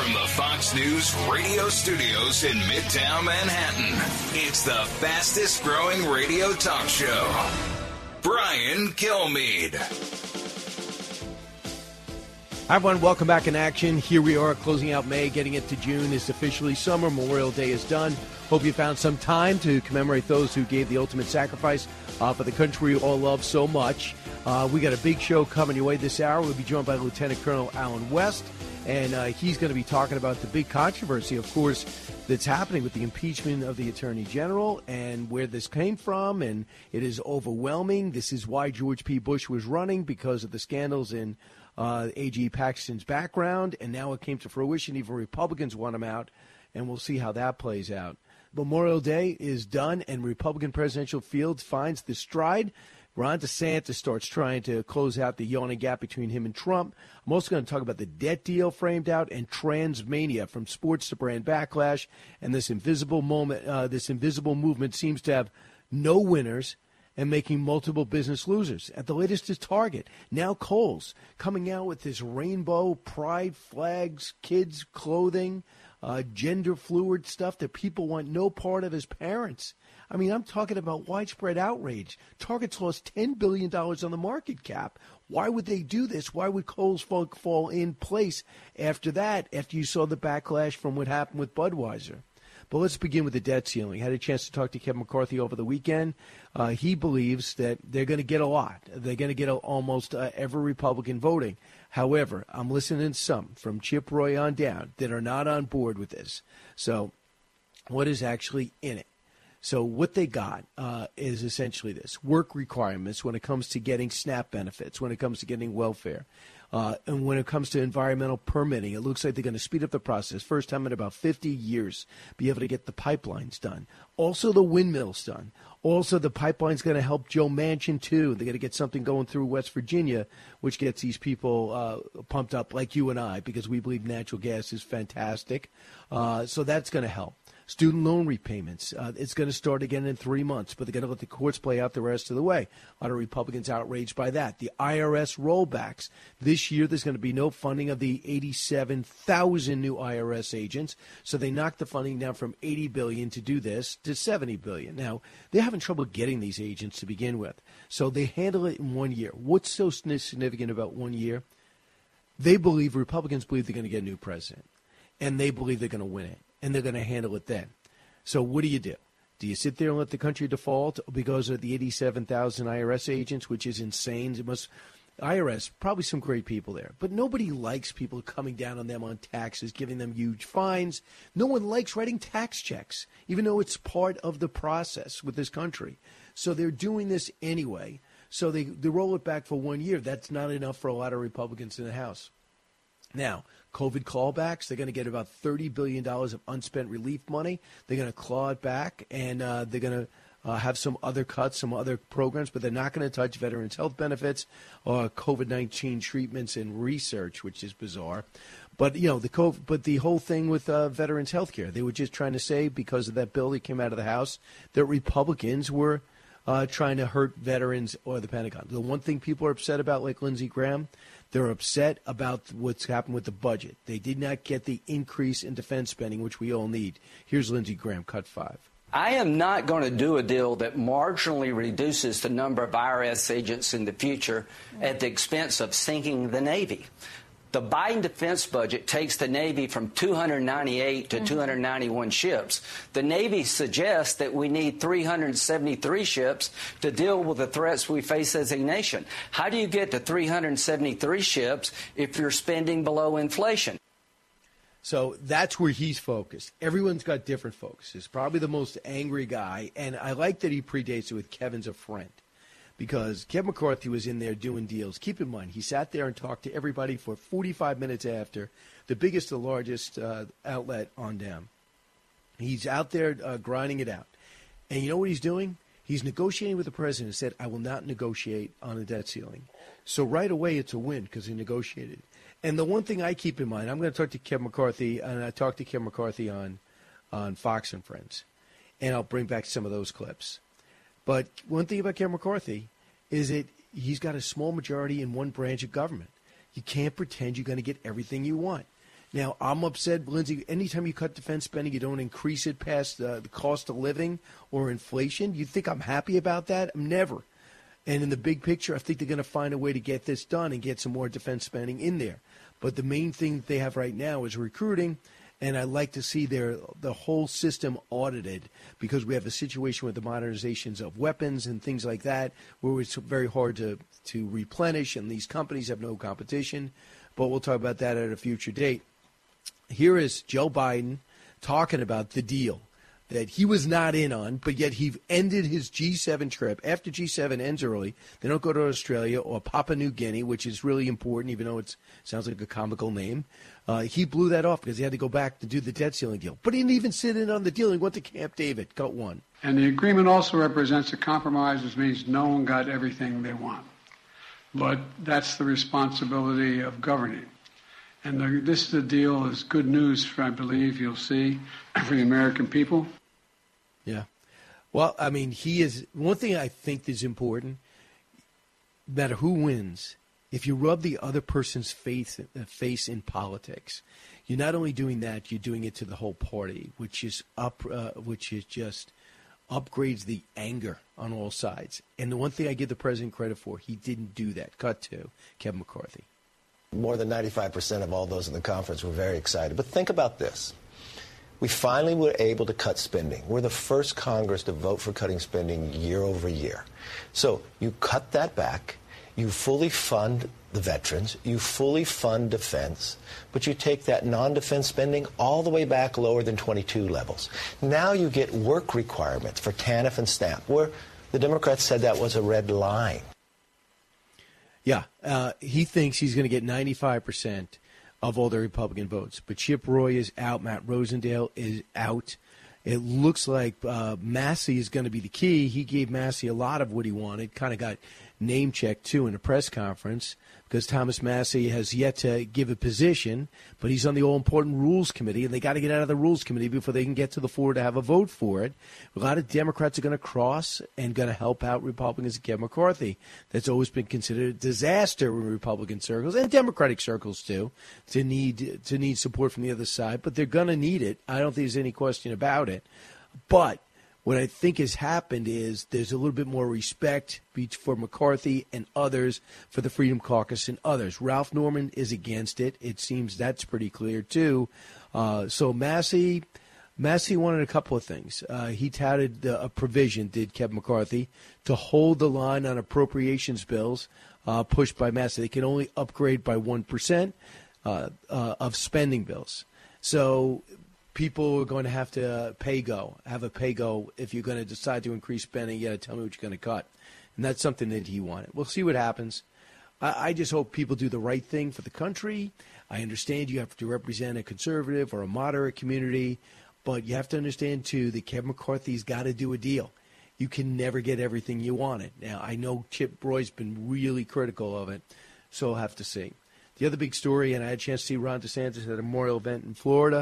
From the Fox News radio studios in Midtown Manhattan, it's the fastest growing radio talk show. Brian Kilmeade. Hi, everyone. Welcome back in action. Here we are closing out May, getting into June. It's officially summer. Memorial Day is done. Hope you found some time to commemorate those who gave the ultimate sacrifice for the country we all love so much. We got a big show coming your way this hour. We'll be joined by Lieutenant Colonel Allen West, and he's going to be talking about the big controversy, of course, that's happening with the impeachment of the Attorney General and where this came from, and it is overwhelming. This is why George P. Bush was running, because of the scandals in A.G. Paxton's background, and now it came to fruition. Even Republicans want him out, and we'll see how that plays out. Memorial Day is done, and Republican presidential field finds the stride. Ron DeSantis starts trying to close out the yawning gap between him and Trump. I'm also going to talk about the debt deal framed out and transmania, from sports to brand backlash. And this invisible movement seems to have no winners and making multiple business losers. At the latest is Target. Now Kohl's coming out with this rainbow pride flags, kids clothing, gender fluid stuff that people want no part of as parents. I mean, I'm talking about widespread outrage. Target's lost $10 billion on the market cap. Why would they do this? Why would Kohl's fall in place after that, after you saw the backlash from what happened with Budweiser? But let's begin with the debt ceiling. I had a chance to talk to Kevin McCarthy over the weekend. He believes that they're going to get a lot. They're going to get almost every Republican voting. However, I'm listening to some from Chip Roy on down that are not on board with this. So what is actually in it? So what they got is essentially this: work requirements when it comes to getting SNAP benefits, when it comes to getting welfare, and when it comes to environmental permitting. It looks like they're going to speed up the process. First time in about 50 years, be able to get the pipelines done. Also the windmills done. Also the pipeline's going to help Joe Manchin, too. They're going to get something going through West Virginia, which gets these people pumped up like you and I, because we believe natural gas is fantastic. So that's going to help. Student loan repayments, it's going to start again in 3 months, but they're going to let the courts play out the rest of the way. A lot of Republicans outraged by that. The IRS rollbacks. This year, there's going to be no funding of the 87,000 new IRS agents, so they knocked the funding down from $80 billion to do this to $70 billion. Now, they're having trouble getting these agents to begin with, so they handle it in 1 year. What's so significant about 1 year? Republicans believe they're going to get a new president, and they believe they're going to win it. And they're going to handle it then. So what do? Do you sit there and let the country default because of the 87,000 IRS agents, which is insane? IRS, probably some great people there. But nobody likes people coming down on them on taxes, giving them huge fines. No one likes writing tax checks, even though it's part of the process with this country. So they're doing this anyway. So they roll it back for 1 year. That's not enough for a lot of Republicans in the House. Now, COVID callbacks, they're going to get about $30 billion of unspent relief money. They're going to claw it back, and they're going to have some other cuts, some other programs, but they're not going to touch veterans' health benefits or COVID-19 treatments and research, which is bizarre. But, the whole thing with veterans' health care, they were just trying to say, because of that bill that came out of the House, that Republicans were trying to hurt veterans or the Pentagon. The one thing people are upset about, like Lindsey Graham, they're upset about what's happened with the budget. They did not get the increase in defense spending, which we all need. Here's Lindsey Graham, cut 5. I am not going to do a deal that marginally reduces the number of IRS agents in the future at the expense of sinking the Navy. The Biden defense budget takes the Navy from 298 to 291 ships. The Navy suggests that we need 373 ships to deal with the threats we face as a nation. How do you get to 373 ships if you're spending below inflation? So that's where he's focused. Everyone's got different focuses. Probably the most angry guy, and I like that he predates it with Kevin's a friend, because Kevin McCarthy was in there doing deals. Keep in mind, he sat there and talked to everybody for 45 minutes after, the biggest, the largest outlet on down. He's out there grinding it out. And you know what he's doing? He's negotiating with the president and said, I will not negotiate on a debt ceiling. So right away, it's a win because he negotiated. And the one thing I keep in mind, I'm going to talk to Kevin McCarthy, and I talked to Kevin McCarthy on Fox and Friends, and I'll bring back some of those clips. But one thing about Kevin McCarthy is that he's got a small majority in one branch of government. You can't pretend you're going to get everything you want. Now, I'm upset, Lindsay, anytime you cut defense spending, you don't increase it past the cost of living or inflation. You think I'm happy about that? I'm never. And in the big picture, I think they're going to find a way to get this done and get some more defense spending in there. But the main thing that they have right now is recruiting, and I'd like to see the whole system audited because we have a situation with the modernizations of weapons and things like that where it's very hard to replenish, and these companies have no competition. But we'll talk about that at a future date. Here is Joe Biden talking about the deal that he was not in on, but yet he ended his G7 trip. After G7 ends early, they don't go to Australia or Papua New Guinea, which is really important, even though it sounds like a comical name. He blew that off because he had to go back to do the debt ceiling deal. But he didn't even sit in on the deal. He went to Camp David, got one. And the agreement also represents a compromise, which means no one got everything they want. But that's the responsibility of governing. And this is a deal is good news, for, I believe, you'll see, for the American people. Yeah. Well, I mean, he is – one thing I think is important, no matter who wins, if you rub the other person's face in politics, you're not only doing that, you're doing it to the whole party, which is just upgrades the anger on all sides. And the one thing I give the president credit for, he didn't do that. Cut to Kevin McCarthy. More than 95% of all those in the conference were very excited. But think about this. We finally were able to cut spending. We're the first Congress to vote for cutting spending year over year. So you cut that back. You fully fund the veterans. You fully fund defense. But you take that non-defense spending all the way back lower than 22 levels. Now you get work requirements for TANF and SNAP, where the Democrats said that was a red line. Yeah, he thinks he's going to get 95% of all the Republican votes. But Chip Roy is out. Matt Rosendale is out. It looks like Massey is going to be the key. He gave Massey a lot of what he wanted, kind of got name-checked, too, in a press conference because Thomas Massey has yet to give a position, but he's on the all-important Rules Committee, and they got to get out of the Rules Committee before they can get to the floor to have a vote for it. A lot of Democrats are going to cross and going to help out Republicans and Kevin McCarthy. That's always been considered a disaster in Republican circles and Democratic circles, too, to need support from the other side, but they're going to need it. I don't think there's any question about it. But what I think has happened is there's a little bit more respect for McCarthy and others, for the Freedom Caucus and others. Ralph Norman is against it. It seems that's pretty clear, too. So Massey wanted a couple of things. He touted a provision, did Kevin McCarthy, to hold the line on appropriations bills pushed by Massey. They can only upgrade by 1% of spending bills. So people are going to have to have a pay-go. If you're going to decide to increase spending, you got to tell me what you're going to cut. And that's something that he wanted. We'll see what happens. I just hope people do the right thing for the country. I understand you have to represent a conservative or a moderate community, but you have to understand, too, that Kevin McCarthy's got to do a deal. You can never get everything you wanted. Now, I know Chip Roy's been really critical of it, so we'll have to see. The other big story, and I had a chance to see Ron DeSantis at a memorial event in Florida,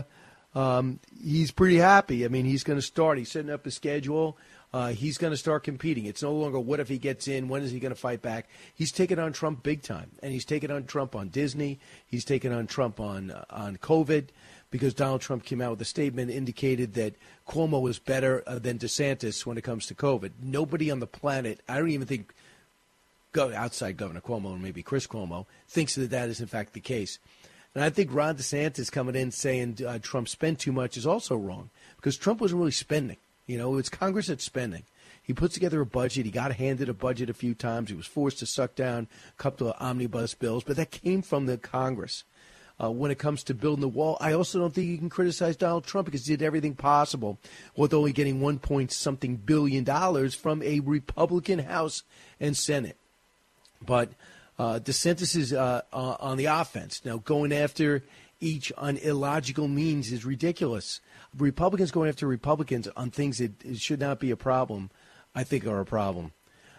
he's pretty happy. I mean, he's going to start. He's setting up a schedule. He's going to start competing. It's no longer what if he gets in, when is he going to fight back. He's taking on Trump big time, and he's taking on Trump on Disney. He's taking on Trump on COVID because Donald Trump came out with a statement indicated that Cuomo was better than DeSantis when it comes to COVID. Nobody on the planet, I don't even think outside Governor Cuomo and maybe Chris Cuomo, thinks that is in fact the case. And I think Ron DeSantis coming in saying Trump spent too much is also wrong because Trump wasn't really spending. You know, it's Congress that's spending. He puts together a budget. He got handed a budget a few times. He was forced to suck down a couple of omnibus bills, but that came from the Congress. When it comes to building the wall, I also don't think you can criticize Donald Trump because he did everything possible with only getting $1.something billion from a Republican House and Senate. But DeSantis is on the offense. Now, going after each on illogical means is ridiculous. Republicans going after Republicans on things that should not be a problem, I think are a problem.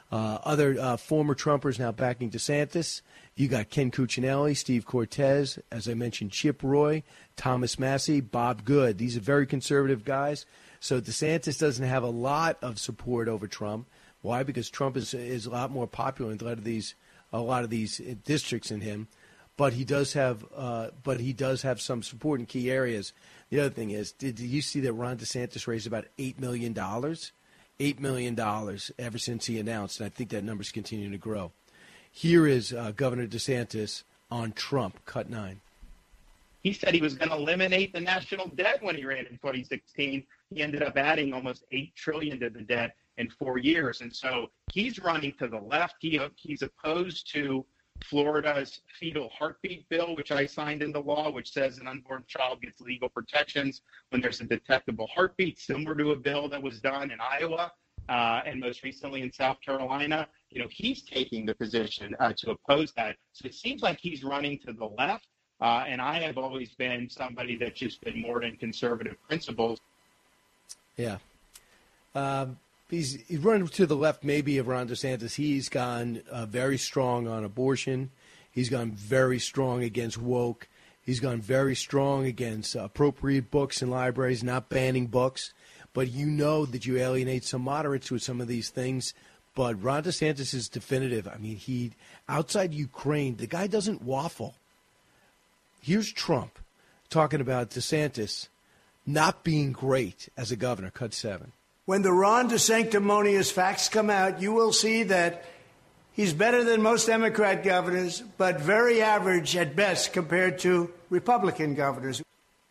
Other former Trumpers now backing DeSantis. You got Ken Cuccinelli, Steve Cortez, as I mentioned, Chip Roy, Thomas Massey, Bob Good. These are very conservative guys. So DeSantis doesn't have a lot of support over Trump. Why? Because Trump is a lot more popular in a lot of these districts than him. but he does have some support in key areas. The other thing is, did you see that Ron DeSantis raised about $8 million? $8 million ever since he announced, and I think that number's continuing to grow. Here is Governor DeSantis on Trump, cut 9. He said he was going to eliminate the national debt when he ran in 2016. He ended up adding almost $8 trillion to the debt in 4 years. And so he's running to the left. He's opposed to Florida's fetal heartbeat bill, which I signed into law, which says an unborn child gets legal protections when there's a detectable heartbeat, similar to a bill that was done in Iowa and most recently in South Carolina. He's taking the position to oppose that. So it seems like he's running to the left. And I have always been somebody that's just been more than conservative principles. Yeah. He's running to the left maybe of Ron DeSantis. He's gone very strong on abortion. He's gone very strong against woke. He's gone very strong against appropriate books in libraries, not banning books. But you know that you alienate some moderates with some of these things. But Ron DeSantis is definitive. I mean, outside Ukraine, the guy doesn't waffle. Here's Trump talking about DeSantis not being great as a governor, cut 7. When the Ron DeSanctimonious facts come out, you will see that he's better than most Democrat governors, but very average at best compared to Republican governors.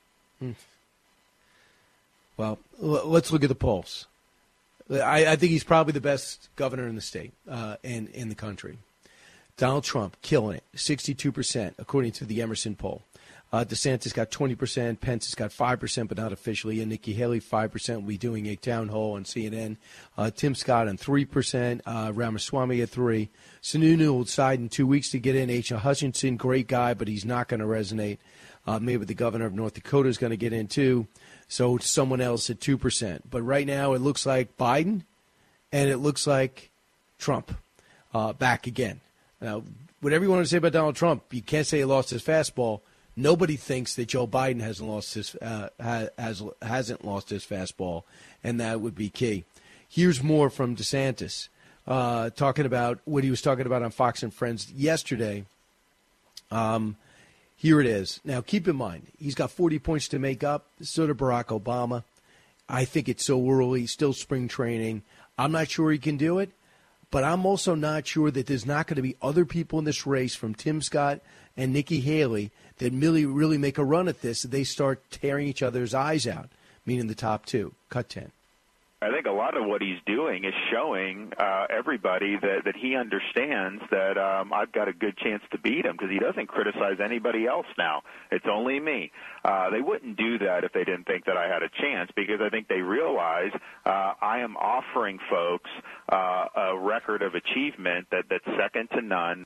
Well, let's look at the polls. I think he's probably the best governor in the state and in the country. Donald Trump killing it, 62%, according to the Emerson poll. DeSantis got 20%, Pence has got 5%, but not officially, and Nikki Haley 5%. Will be doing a town hall on CNN. Tim Scott on 3%, Ramaswamy at 3%. Sununu will decide in 2 weeks to get in. Asa Hutchinson, great guy, but he's not going to resonate. Maybe the governor of North Dakota is going to get in too. So someone else at 2%. But right now it looks like Biden and it looks like Trump back again. Now, whatever you want to say about Donald Trump, you can't say he lost his fastball. Nobody thinks that Joe Biden hasn't lost his fastball, and that would be key. Here's more from DeSantis talking about what he was talking about on Fox and Friends yesterday. Here it is. Now, keep in mind, he's got 40 points to make up. So did Barack Obama. I think it's so early, still spring training. I'm not sure he can do it, but I'm also not sure that there's not going to be other people in this race from Tim Scott and Nikki Haley that really make a run at this. They start tearing each other's eyes out, meaning the top two. Cut 10. I think a lot of what he's doing is showing everybody that he understands that I've got a good chance to beat him because he doesn't criticize anybody else now. It's only me. They wouldn't do that if they didn't think that I had a chance because I think they realize I am offering folks a record of achievement that's second to none.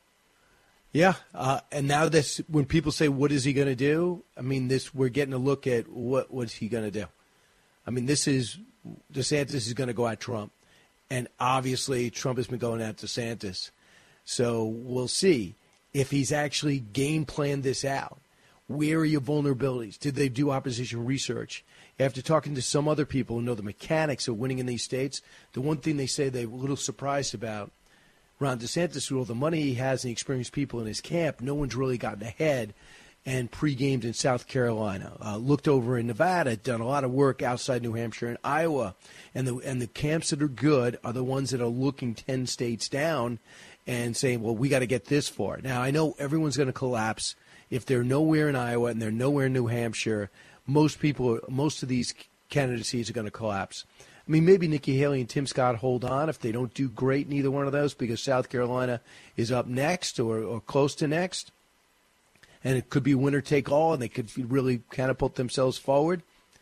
Yeah, and now this, when people say, what is he going to do? I mean, we're getting a look at what's he going to do. I mean, DeSantis is going to go at Trump, and obviously Trump has been going at DeSantis. So we'll see if he's actually game planned this out. Where are your vulnerabilities? Did they do opposition research? After talking to some other people who know the mechanics of winning in these states, the one thing they say they're a little surprised about, Ron DeSantis, with all the money he has and the experienced people in his camp, no one's really gotten ahead and pre-gamed in South Carolina, looked over in Nevada, done a lot of work outside New Hampshire and Iowa. And the camps that are good are the ones that are looking 10 states down and saying, well, we got to get this far. Now, I know everyone's going to collapse. If they're nowhere in Iowa and they're nowhere in New Hampshire, most of these candidacies are going to collapse. I mean, maybe Nikki Haley and Tim Scott hold on if they don't do great in either one of those because South Carolina is up next or close to next. And it could be winner take all, and they could really catapult themselves forward.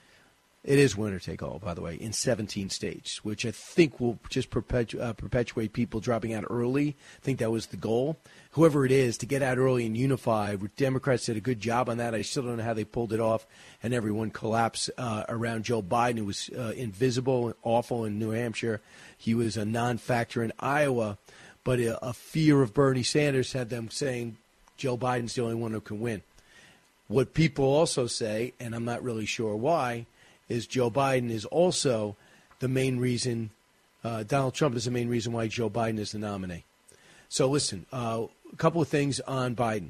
It is winner take all, by the way, in 17 states, which I think will just perpetuate people dropping out early. I think that was the goal. Whoever it is, to get out early and unify. Democrats did a good job on that. I still don't know how they pulled it off, and everyone collapsed around Joe Biden, who was invisible and awful in New Hampshire. He was a non-factor in Iowa, but a fear of Bernie Sanders had them saying, Joe Biden's the only one who can win. What people also say, and I'm not really sure why, is Joe Biden is also the main reason, Donald Trump is the main reason why Joe Biden is the nominee. So listen, a couple of things on Biden.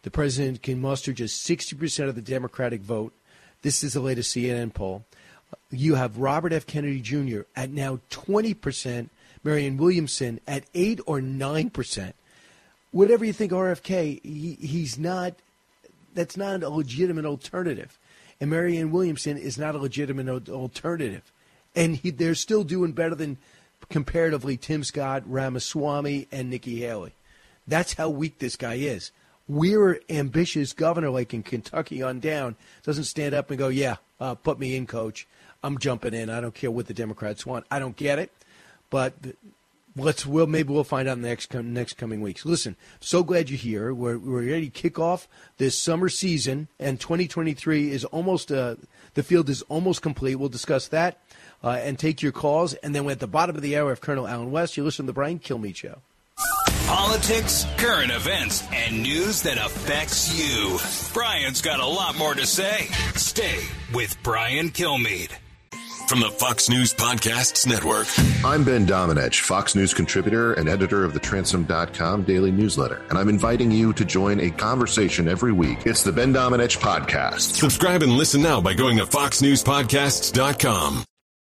The president can muster just 60% of the Democratic vote. This is the latest CNN poll. You have Robert F. Kennedy Jr. at now 20%, Marianne Williamson at 8 or 9%. Whatever you think RFK, he's not. That's not a legitimate alternative. And Marianne Williamson is not a legitimate alternative. And they're still doing better than, comparatively, Tim Scott, Ramaswamy, and Nikki Haley. That's how weak this guy is. We're ambitious governor like in Kentucky on down doesn't stand up and go, put me in, coach. I'm jumping in. I don't care what the Democrats want. I don't get it. But maybe we'll find out in the next coming weeks. Listen, so glad you're here. We're ready to kick off this summer season, and 2023 is almost the field is almost complete. We'll discuss that and take your calls. And then at the bottom of the hour of Colonel Alan West, you listen to the Brian Kilmeade Show. Politics, current events, and news that affects you. Brian's got a lot more to say. Stay with Brian Kilmeade. From the Fox News Podcasts Network. I'm Ben Domenech, Fox News contributor and editor of the Transom.com daily newsletter, and I'm inviting you to join a conversation every week. It's the Ben Domenech Podcast. Subscribe and listen now by going to foxnewspodcasts.com.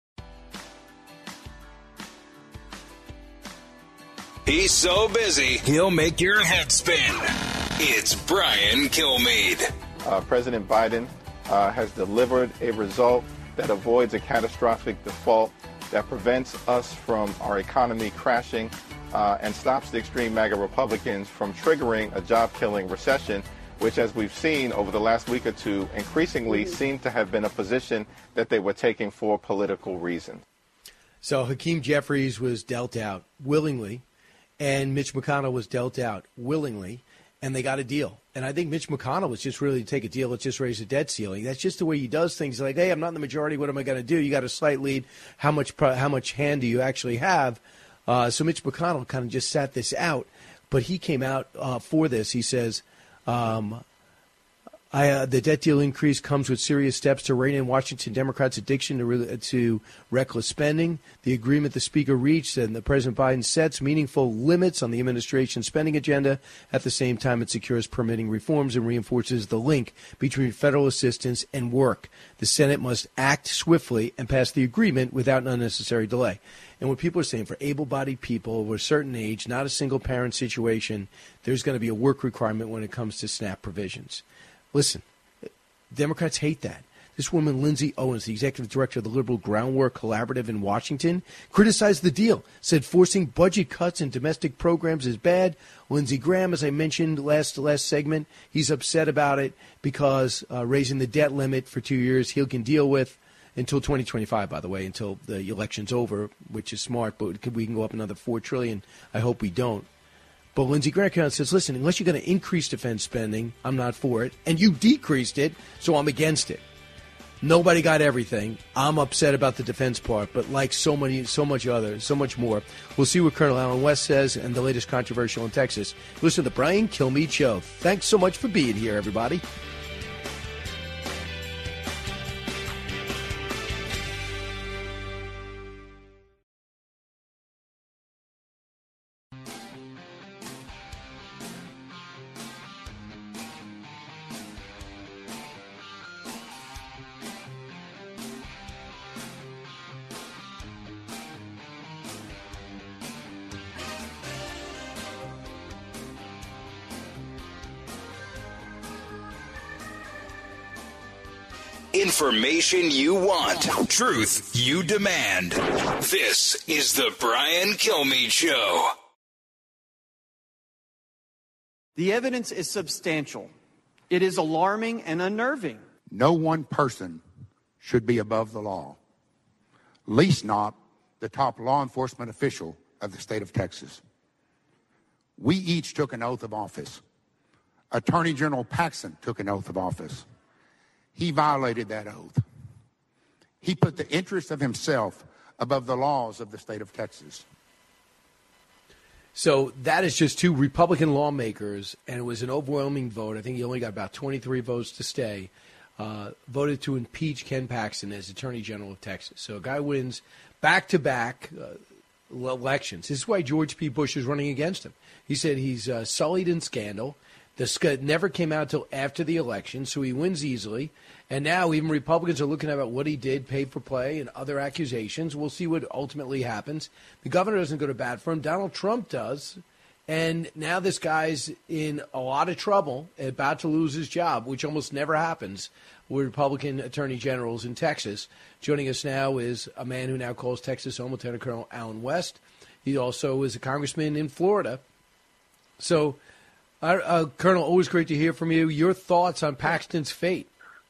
He's so busy, he'll make your head spin. It's Brian Kilmeade. President Biden has delivered a result that avoids a catastrophic default, that prevents us from our economy crashing, and stops the extreme MAGA Republicans from triggering a job-killing recession, which, as we've seen over the last week or two, increasingly seemed to have been a position that they were taking for political reasons. So Hakeem Jeffries was dealt out willingly, and Mitch McConnell was dealt out willingly, and they got a deal. And I think Mitch McConnell was just really to take a deal. Let's just raise the debt ceiling. That's just the way he does things. Like, hey, I'm not in the majority. What am I going to do? You got a slight lead. How much hand do you actually have? So Mitch McConnell kind of just sat this out. But he came out for this. He says, the debt deal increase comes with serious steps to rein in Washington Democrats' addiction to reckless spending. The agreement the Speaker reached and the President Biden sets meaningful limits on the administration's spending agenda. At the same time, it secures permitting reforms and reinforces the link between federal assistance and work. The Senate must act swiftly and pass the agreement without unnecessary delay. And what people are saying, for able-bodied people over a certain age, not a single-parent situation, there's going to be a work requirement when it comes to SNAP provisions. Listen, Democrats hate that. This woman, Lindsay Owens, the executive director of the Liberal Groundwork Collaborative in Washington, criticized the deal, said forcing budget cuts in domestic programs is bad. Lindsey Graham, as I mentioned last segment, he's upset about it because raising the debt limit for 2 years he can deal with until 2025, by the way, until the election's over, which is smart, but we can go up another $4 trillion. I hope we don't. But Lindsey Graham says, listen, unless you're going to increase defense spending, I'm not for it. And you decreased it, so I'm against it. Nobody got everything. I'm upset about the defense part, but like so much more. We'll see what Colonel Alan West says and the latest controversial in Texas. Listen to the Brian Kilmeade Show. Thanks so much for being here, everybody. Information you want. Truth you demand. This is the Brian Kilmeade Show. The evidence is substantial. It is alarming and unnerving. No one person should be above the law, least not the top law enforcement official of the state of Texas. We each took an oath of office. Attorney General Paxson took an oath of office. He violated that oath. He put the interest of himself above the laws of the state of Texas. So that is just two Republican lawmakers, and it was an overwhelming vote. I think he only got about 23 votes to stay, voted to impeach Ken Paxton as Attorney General of Texas. So a guy wins back-to-back elections. This is why George P. Bush is running against him. He said he's sullied in scandal, The never came out until after the election, so he wins easily. And now even Republicans are looking at what he did, paid for play, and other accusations. We'll see what ultimately happens. The governor doesn't go to bat for him. Donald Trump does. And now this guy's in a lot of trouble, about to lose his job, which almost never happens with Republican attorney generals in Texas. Joining us now is a man who now calls Texas home, Lieutenant Colonel Allen West. He also is a congressman in Florida. So, Colonel, always great to hear from you. Your thoughts on Paxton's fate?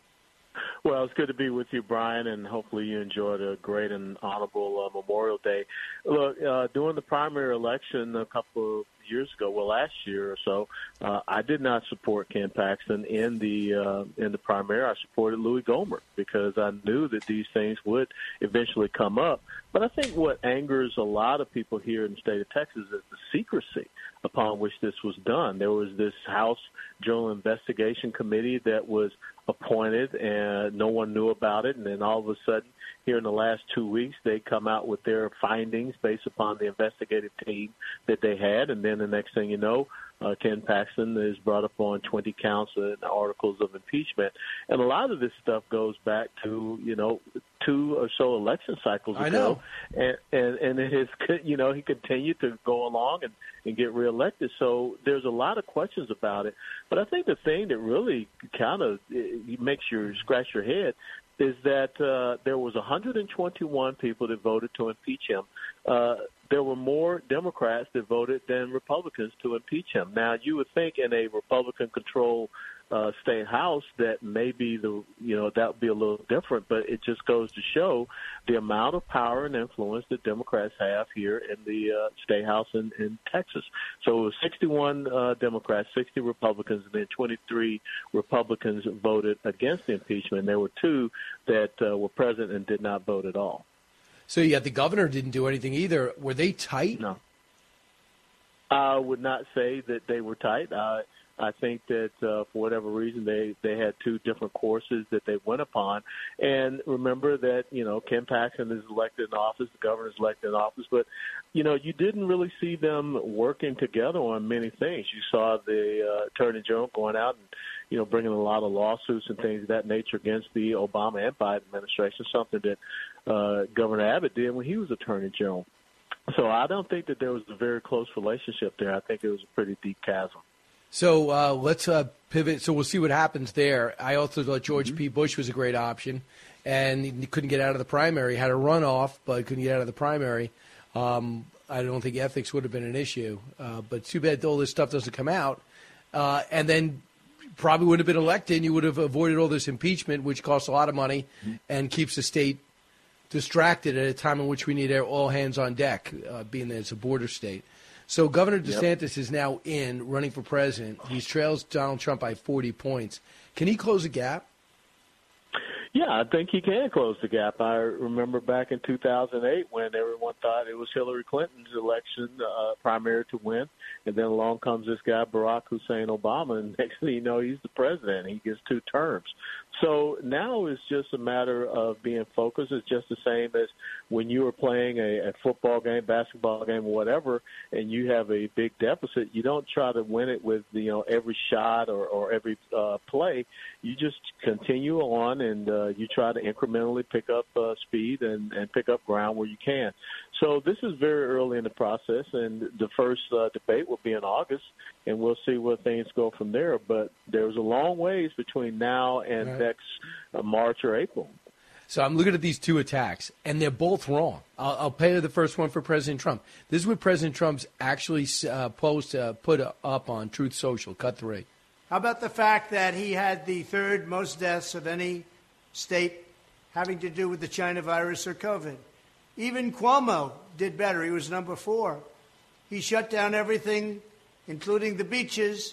Well, it's good to be with you, Brian, and hopefully you enjoyed a great and honorable Memorial Day. Look, during the primary election a couple of years ago, last year or so, I did not support Ken Paxton in the primary. I supported Louis Gohmert because I knew that these things would eventually come up. But I think what angers a lot of people here in the state of Texas is the secrecy upon which this was done. There was this House Journal Investigation Committee that was appointed, and no one knew about it. And then all of a sudden, here in the last 2 weeks, they come out with their findings based upon the investigative team that they had. And then the next thing you know, Ken Paxton is brought up on 20 counts and articles of impeachment. And a lot of this stuff goes back to, 2 or so election cycles ago. I know. And it has, he continued to go along and get reelected. So there's a lot of questions about it. But I think the thing that really kind of makes you scratch your head is that there was 121 people that voted to impeach him. There were more Democrats that voted than Republicans to impeach him. Now, you would think in a Republican-controlled state house that maybe that would be a little different, but it just goes to show the amount of power and influence that Democrats have here in the state house in Texas. So it was 61 Democrats, 60 Republicans, and then 23 Republicans voted against the impeachment. There were 2 that were present and did not vote at all. So, yeah, the governor didn't do anything either. Were they tight? No. I would not say that they were tight. I think that for whatever reason, they had 2 different courses that they went upon. And remember that, Ken Paxton is elected in office, the governor is elected in office, but, you didn't really see them working together on many things. You saw the attorney general going out and, bringing a lot of lawsuits and things of that nature against the Obama and Biden administration, something that Governor Abbott did when he was attorney general. So I don't think that there was a very close relationship there. I think it was a pretty deep chasm. So let's pivot. So we'll see what happens there. I also thought George P. Bush was a great option, and he couldn't get out of the primary. Had a runoff, but couldn't get out of the primary. I don't think ethics would have been an issue. But too bad all this stuff doesn't come out. And then probably would have been elected, and you would have avoided all this impeachment, which costs a lot of money and keeps the state distracted at a time in which we need all hands on deck, being that it's a border state. So Governor DeSantis is now running for president. He trails Donald Trump by 40 points. Can he close the gap? Yeah, I think he can close the gap. I remember back in 2008 when everyone thought it was Hillary Clinton's election primary to win, and then along comes this guy, Barack Hussein Obama, and next thing you know, he's the president. He gets 2 terms. So now it's just a matter of being focused. It's just the same as when you were playing a football game, basketball game, whatever, and you have a big deficit. You don't try to win it with every shot or every play. You just continue on and you try to incrementally pick up speed and pick up ground where you can. So this is very early in the process, and the first debate will be in August, and we'll see where things go from there. But there's a long ways between now and next March or April. So I'm looking at these 2 attacks, and they're both wrong. I'll pay the first one for President Trump. This is what President Trump's actually put up on Truth Social. Cut 3. How about the fact that he had the 3rd most deaths of any state having to do with the China virus or COVID? Even Cuomo did better. He was number 4. He shut down everything, including the beaches.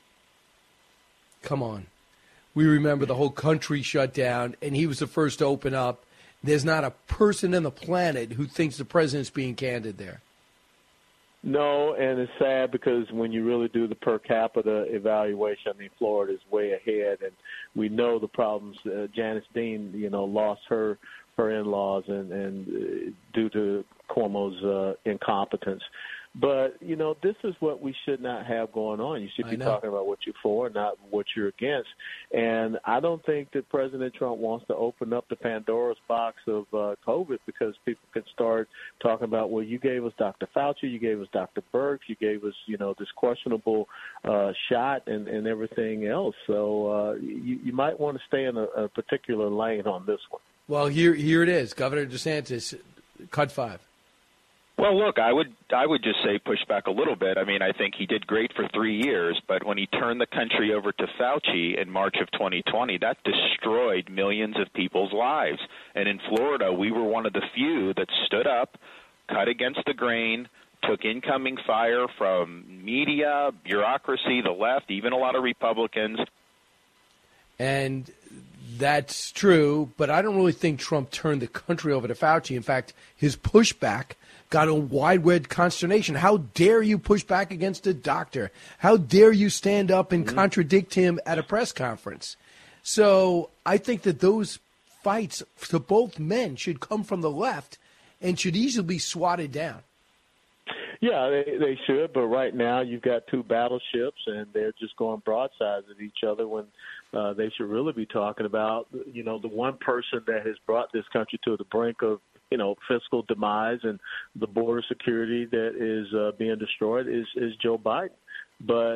Come on. We remember the whole country shut down, and he was the first to open up. There's not a person on the planet who thinks the president's being candid there. No, and it's sad because when you really do the per capita evaluation, I mean, Florida's way ahead, and we know the problems. Janice Dean, lost her in-laws and due to Cuomo's incompetence. But, this is what we should not have going on. You should be talking about what you're for, not what you're against. And I don't think that President Trump wants to open up the Pandora's box of COVID, because people can start talking about, well, you gave us Dr. Fauci, you gave us Dr. Birx, you gave us, this questionable shot and everything else. So you might want to stay in a particular lane on this one. Well, here it is. Governor DeSantis, cut 5. Well, look, I would just say push back a little bit. I mean, I think he did great for 3 years, but when he turned the country over to Fauci in March of 2020, that destroyed millions of people's lives. And in Florida, we were one of the few that stood up, cut against the grain, took incoming fire from media, bureaucracy, the left, even a lot of Republicans. And that's true, but I don't really think Trump turned the country over to Fauci. In fact, his pushback got a widespread consternation. How dare you push back against a doctor? How dare you stand up and contradict him at a press conference? So I think that those fights to both men should come from the left and should easily be swatted down. Yeah, they should, but right now you've got two battleships, and they're just going broadsides at each other when they should really be talking about, the one person that has brought this country to the brink of, fiscal demise and the border security that is being destroyed is Joe Biden. But,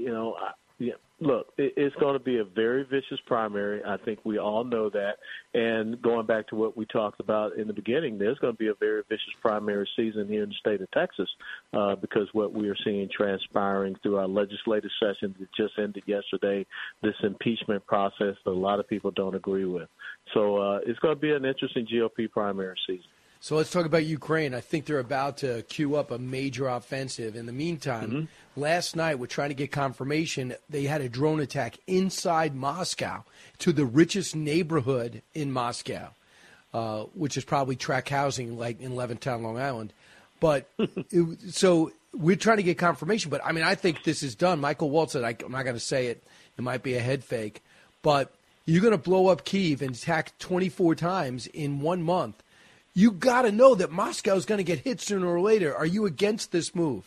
look, it's going to be a very vicious primary. I think we all know that. And going back to what we talked about in the beginning, there's going to be a very vicious primary season here in the state of Texas because what we are seeing transpiring through our legislative session that just ended yesterday, this impeachment process that a lot of people don't agree with. So it's going to be an interesting GOP primary season. So let's talk about Ukraine. I think they're about to queue up a major offensive. In the meantime, last night we're trying to get confirmation. They had a drone attack inside Moscow to the richest neighborhood in Moscow, which is probably tract housing like in Levittown, Long Island. But so we're trying to get confirmation. But, I think this is done. Michael Waltz said, I'm not going to say it. It might be a head fake. But you're going to blow up Kyiv and attack 24 times in 1 month. You got to know that Moscow is going to get hit sooner or later. Are you against this move?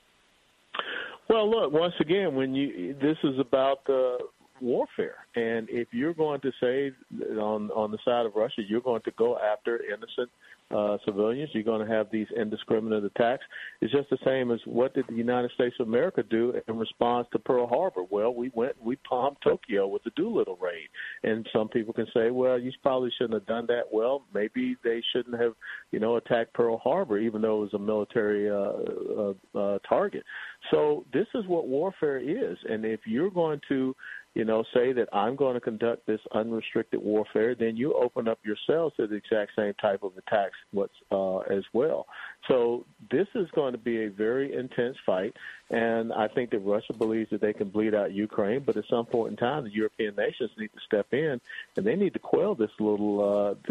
Well, look, once again, this is about warfare, and if you're going to say on the side of Russia, you're going to go after innocent civilians, you're going to have these indiscriminate attacks. It's just the same as what did the United States of America do in response to Pearl Harbor? Well, we bombed Tokyo with the Doolittle raid. And some people can say, well, you probably shouldn't have done that. Well, maybe they shouldn't have, attacked Pearl Harbor, even though it was a military target. So this is what warfare is. And if you're going to say that I'm going to conduct this unrestricted warfare, then you open up yourselves to the exact same type of attacks as well. So this is going to be a very intense fight, and I think that Russia believes that they can bleed out Ukraine, but at some point in time, the European nations need to step in, and they need to quell this little, I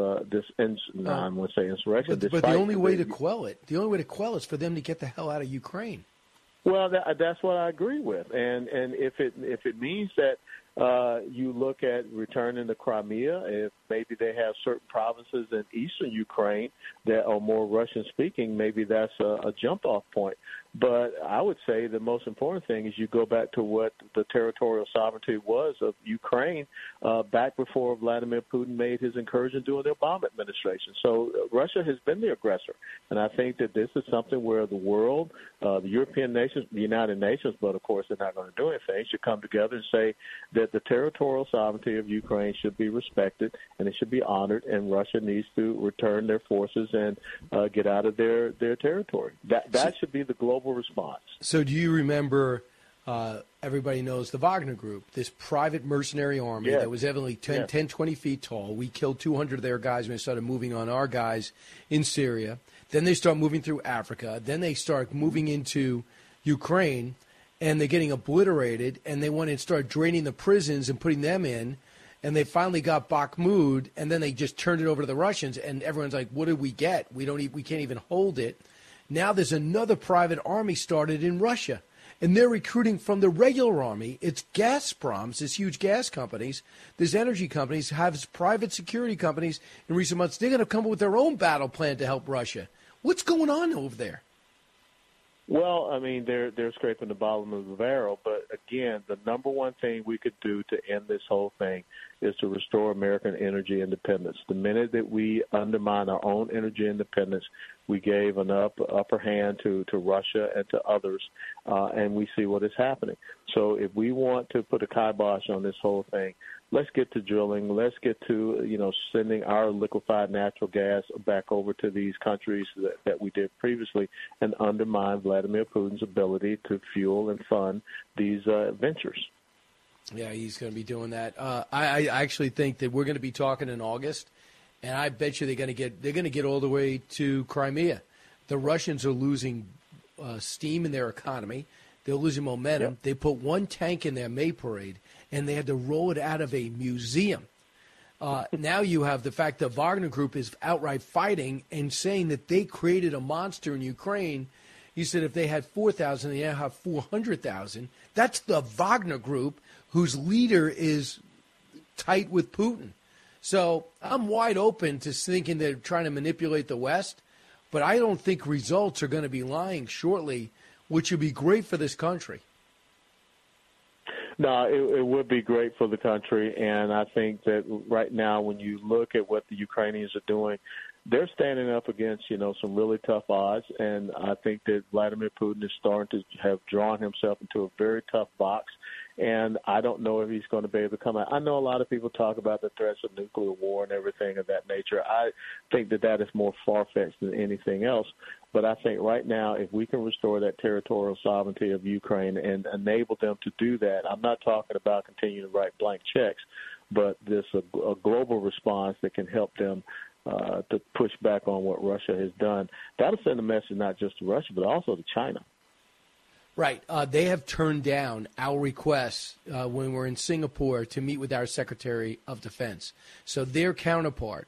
want to say insurrection. But the only way to quell it is for them to get the hell out of Ukraine. Well, that's what I agree with, and if it means that you look at returning to Crimea, if maybe they have certain provinces in eastern Ukraine that are more Russian-speaking, maybe that's a jump-off point. But I would say the most important thing is you go back to what the territorial sovereignty was of Ukraine back before Vladimir Putin made his incursion during the Obama administration. So Russia has been the aggressor. And I think that this is something where the world, the European nations, the United Nations, but of course they're not going to do anything, should come together and say that the territorial sovereignty of Ukraine should be respected and it should be honored, and Russia needs to return their forces and get out of their territory. That should be the global response. So do you remember, everybody knows the Wagner Group, this private mercenary army that was evidently 10, 20 feet tall. We killed 200 of their guys when they started moving on our guys in Syria. Then they start moving through Africa. Then they start moving into Ukraine, and they're getting obliterated, and they want to start draining the prisons and putting them in. And they finally got Bakhmut, and then they just turned it over to the Russians, and everyone's like, what did we get? We can't even hold it. Now there's another private army started in Russia, and they're recruiting from the regular army. It's Gazprom's, it's huge gas companies. There's energy companies, have private security companies in recent months. They're going to come up with their own battle plan to help Russia. What's going on over there? Well, I mean, they're scraping the bottom of the barrel, but again, the number one thing we could do to end this whole thing is to restore American energy independence. The minute that we undermine our own energy independence, we gave an upper hand to Russia and to others, and we see what is happening. So if we want to put a kibosh on this whole thing, let's get to drilling. Let's get to, sending our liquefied natural gas back over to these countries that we did previously and undermine Vladimir Putin's ability to fuel and fund these ventures. Yeah, he's going to be doing that. I actually think that we're going to be talking in August, and I bet you they're going to get all the way to Crimea. The Russians are losing steam in their economy. They're losing momentum. Yep. They put one tank in their May parade, and they had to roll it out of a museum. Now you have the fact that Wagner Group is outright fighting and saying that they created a monster in Ukraine. He said if they had 4,000, they now have 400,000. That's the Wagner Group, whose leader is tight with Putin. So I'm wide open to thinking they're trying to manipulate the West, but I don't think results are going to be lying shortly, which would be great for this country. No, it would be great for the country, and I think that right now when you look at what the Ukrainians are doing, they're standing up against, some really tough odds, and I think that Vladimir Putin is starting to have drawn himself into a very tough box, and I don't know if he's going to be able to come out. I know a lot of people talk about the threats of nuclear war and everything of that nature. I think that is more far-fetched than anything else. But I think right now, if we can restore that territorial sovereignty of Ukraine and enable them to do that, I'm not talking about continuing to write blank checks, but this a global response that can help them to push back on what Russia has done. That'll send a message not just to Russia, but also to China. Right. They have turned down our requests when we're in Singapore to meet with our Secretary of Defense. So their counterpart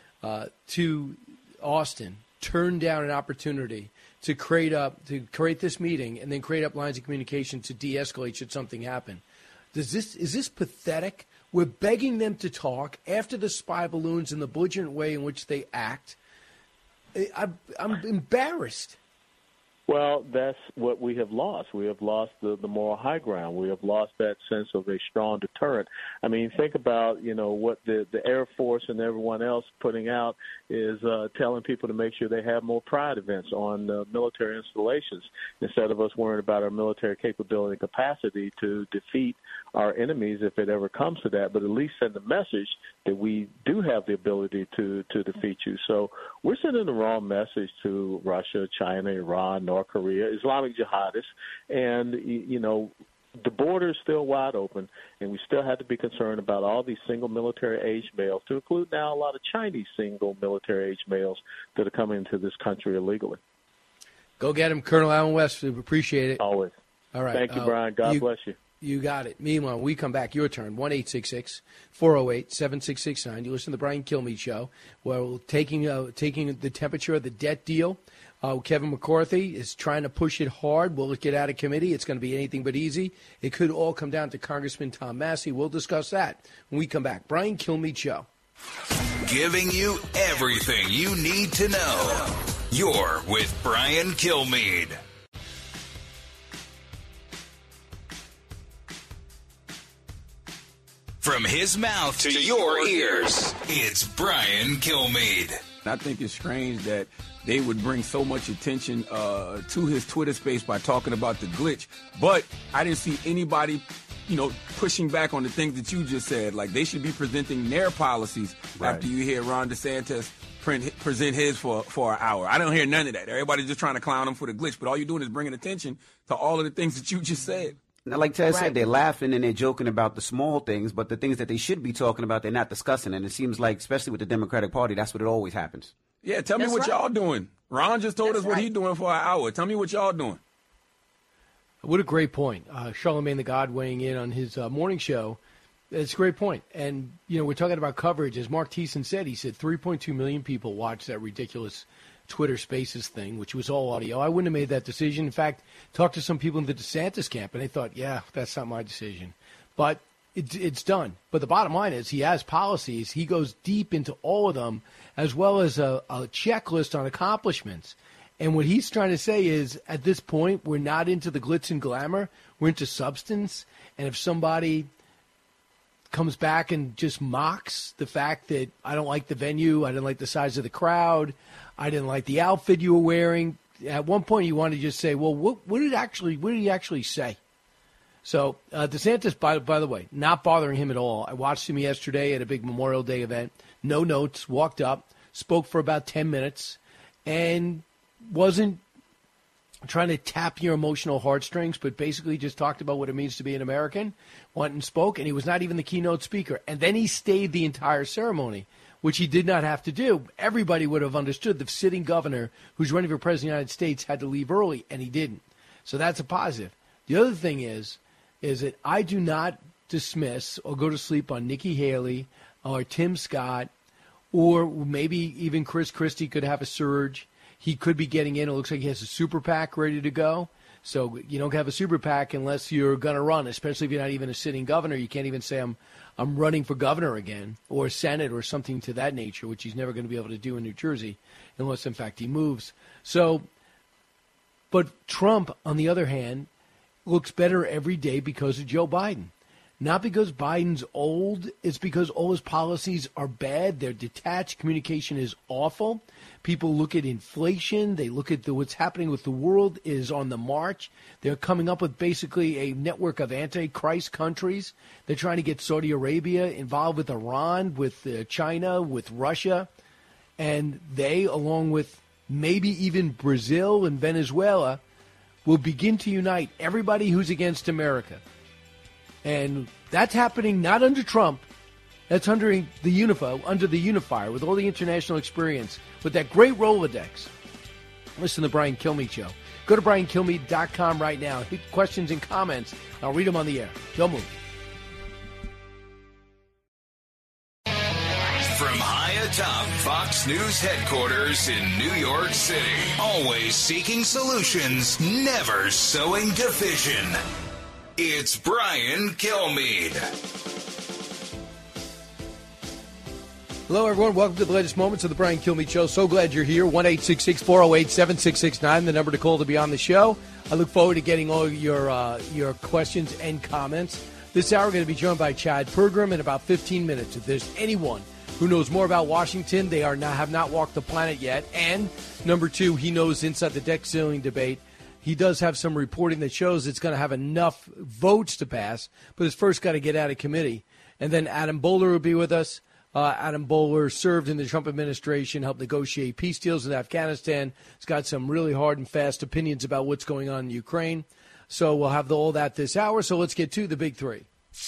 to Austin turned down an opportunity to create this meeting and then create up lines of communication to de-escalate should something happen. Is this pathetic? We're begging them to talk after the spy balloons and the belligerent way in which they act. I'm embarrassed. Well, that's what we have lost. We have lost the moral high ground. We have lost that sense of a strong deterrent. I mean, think about, what the Air Force and everyone else putting out is telling people to make sure they have more pride events on military installations instead of us worrying about our military capability and capacity to defeat our enemies if it ever comes to that, but at least send the message that we do have the ability to defeat you. So we're sending the wrong message to Russia, China, Iran, North Korea, Islamic jihadists, and, the border is still wide open, and we still have to be concerned about all these single military-age males, to include now a lot of Chinese single military-age males that are coming into this country illegally. Go get him, Colonel Allen West. We appreciate it. Always. All right. Thank you, Brian. God bless you. You got it. Meanwhile, we come back. Your turn. 1-866-408-7669. You listen to the Brian Kilmeade Show, where we're taking the temperature of the debt deal. Kevin McCarthy is trying to push it hard. Will it get out of committee? It's going to be anything but easy. It could all come down to Congressman Tom Massey. We'll discuss that when we come back. Brian Kilmeade Show. Giving you everything you need to know. You're with Brian Kilmeade. From his mouth to your ears, it's Brian Kilmeade. I think it's strange that they would bring so much attention to his Twitter space by talking about the glitch. But I didn't see anybody, pushing back on the things that you just said. Like, they should be presenting their policies after you hear Ron DeSantis present his for an hour. I don't hear none of that. Everybody's just trying to clown him for the glitch. But all you're doing is bringing attention to all of the things that you just said. Now, like Ted said, they're laughing and they're joking about the small things, but the things that they should be talking about, they're not discussing. And it seems like, especially with the Democratic Party, that's what it always happens. Yeah, tell me what y'all doing. Ron just told us what he's doing for an hour. Tell me what y'all doing. What a great point. Charlamagne the God weighing in on his morning show. It's a great point. And, we're talking about coverage. As Mark Thiessen said, he said 3.2 million people watched that ridiculous Twitter Spaces thing, which was all audio. I wouldn't have made that decision. In fact, talked to some people in the DeSantis camp, and they thought, yeah, that's not my decision. But it's done. But the bottom line is he has policies. He goes deep into all of them, as well as a checklist on accomplishments. And what he's trying to say is, at this point, we're not into the glitz and glamour. We're into substance. And if somebody comes back and just mocks the fact that I don't like the venue, I didn't like the size of the crowd, I didn't like the outfit you were wearing, at one point you want to just say, well, what did he actually say? So DeSantis, by the way, not bothering him at all. I watched him yesterday at a big Memorial Day event. No notes, walked up, spoke for about 10 minutes, and wasn't trying to tap your emotional heartstrings, but basically just talked about what it means to be an American, went and spoke, and he was not even the keynote speaker. And then he stayed the entire ceremony, which he did not have to do. Everybody would have understood the sitting governor who's running for president of the United States had to leave early, and he didn't. So that's a positive. The other thing is that I do not dismiss or go to sleep on Nikki Haley or Tim Scott, or maybe even Chris Christie could have a surge. He could be getting in. It looks like he has a super PAC ready to go. So you don't have a super PAC unless you're going to run, especially if you're not even a sitting governor. You can't even say I'm running for governor again or Senate or something to that nature, which he's never going to be able to do in New Jersey unless, in fact, he moves. So, but Trump, on the other hand, looks better every day because of Joe Biden. Not because Biden's old, it's because all his policies are bad. They're detached. Communication is awful. People look at inflation. They look at what's happening with the world is on the march. They're coming up with basically a network of antichrist countries. They're trying to get Saudi Arabia involved with Iran, with China, with Russia. And they, along with maybe even Brazil and Venezuela, will begin to unite everybody who's against America. And that's happening not under Trump. That's under the unifier, with all the international experience, with that great Rolodex. Listen to the Brian Kilmeade Show. Go to BrianKilmeade.com right now. Hit questions and comments. I'll read them on the air. Don't move. From high atop Fox News headquarters in New York City, always seeking solutions, never sowing division. It's Brian Kilmeade. Hello, everyone. Welcome to the latest moments of the Brian Kilmeade Show. So glad you're here. 1-866-408-7669, the number to call to be on the show. I look forward to getting all your questions and comments. This hour, we're going to be joined by Chad Pergram in about 15 minutes. If there's anyone who knows more about Washington, they have not walked the planet yet. And number two, he knows inside the debt ceiling debate. He does have some reporting that shows it's going to have enough votes to pass, but it's first got to get out of committee. And then Adam Boehler will be with us. Adam Boehler served in the Trump administration, helped negotiate peace deals with Afghanistan. He's got some really hard and fast opinions about what's going on in Ukraine. So we'll have all that this hour. So let's get to the big three.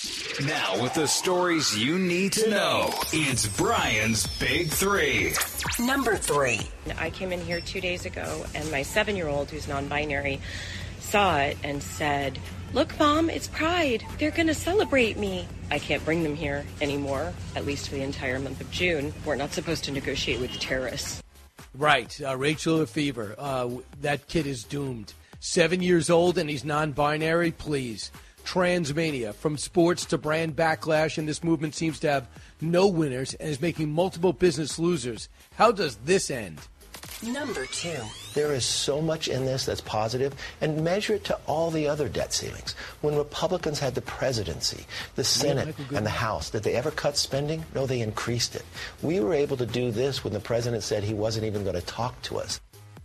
Now, with the stories you need to know, it's Brian's Big Three. Number 3. I came in here 2 days ago, and my 7-year-old, who's non-binary, saw it and said, "Look, Mom, it's Pride. They're going to celebrate me." I can't bring them here anymore, at least for the entire month of June. We're not supposed to negotiate with the terrorists. Right. Rachel Lefevre. That kid is doomed. 7 years old, and he's non-binary. Please. Transmania, from sports to brand backlash, and this movement seems to have no winners and is making multiple business losers. How does this end? Number 2. There is so much in this that's positive, and measure it to all the other debt ceilings. When Republicans had the presidency, the Senate, and the House, did they ever cut spending? No, they increased it. We were able to do this when the president said he wasn't even going to talk to us.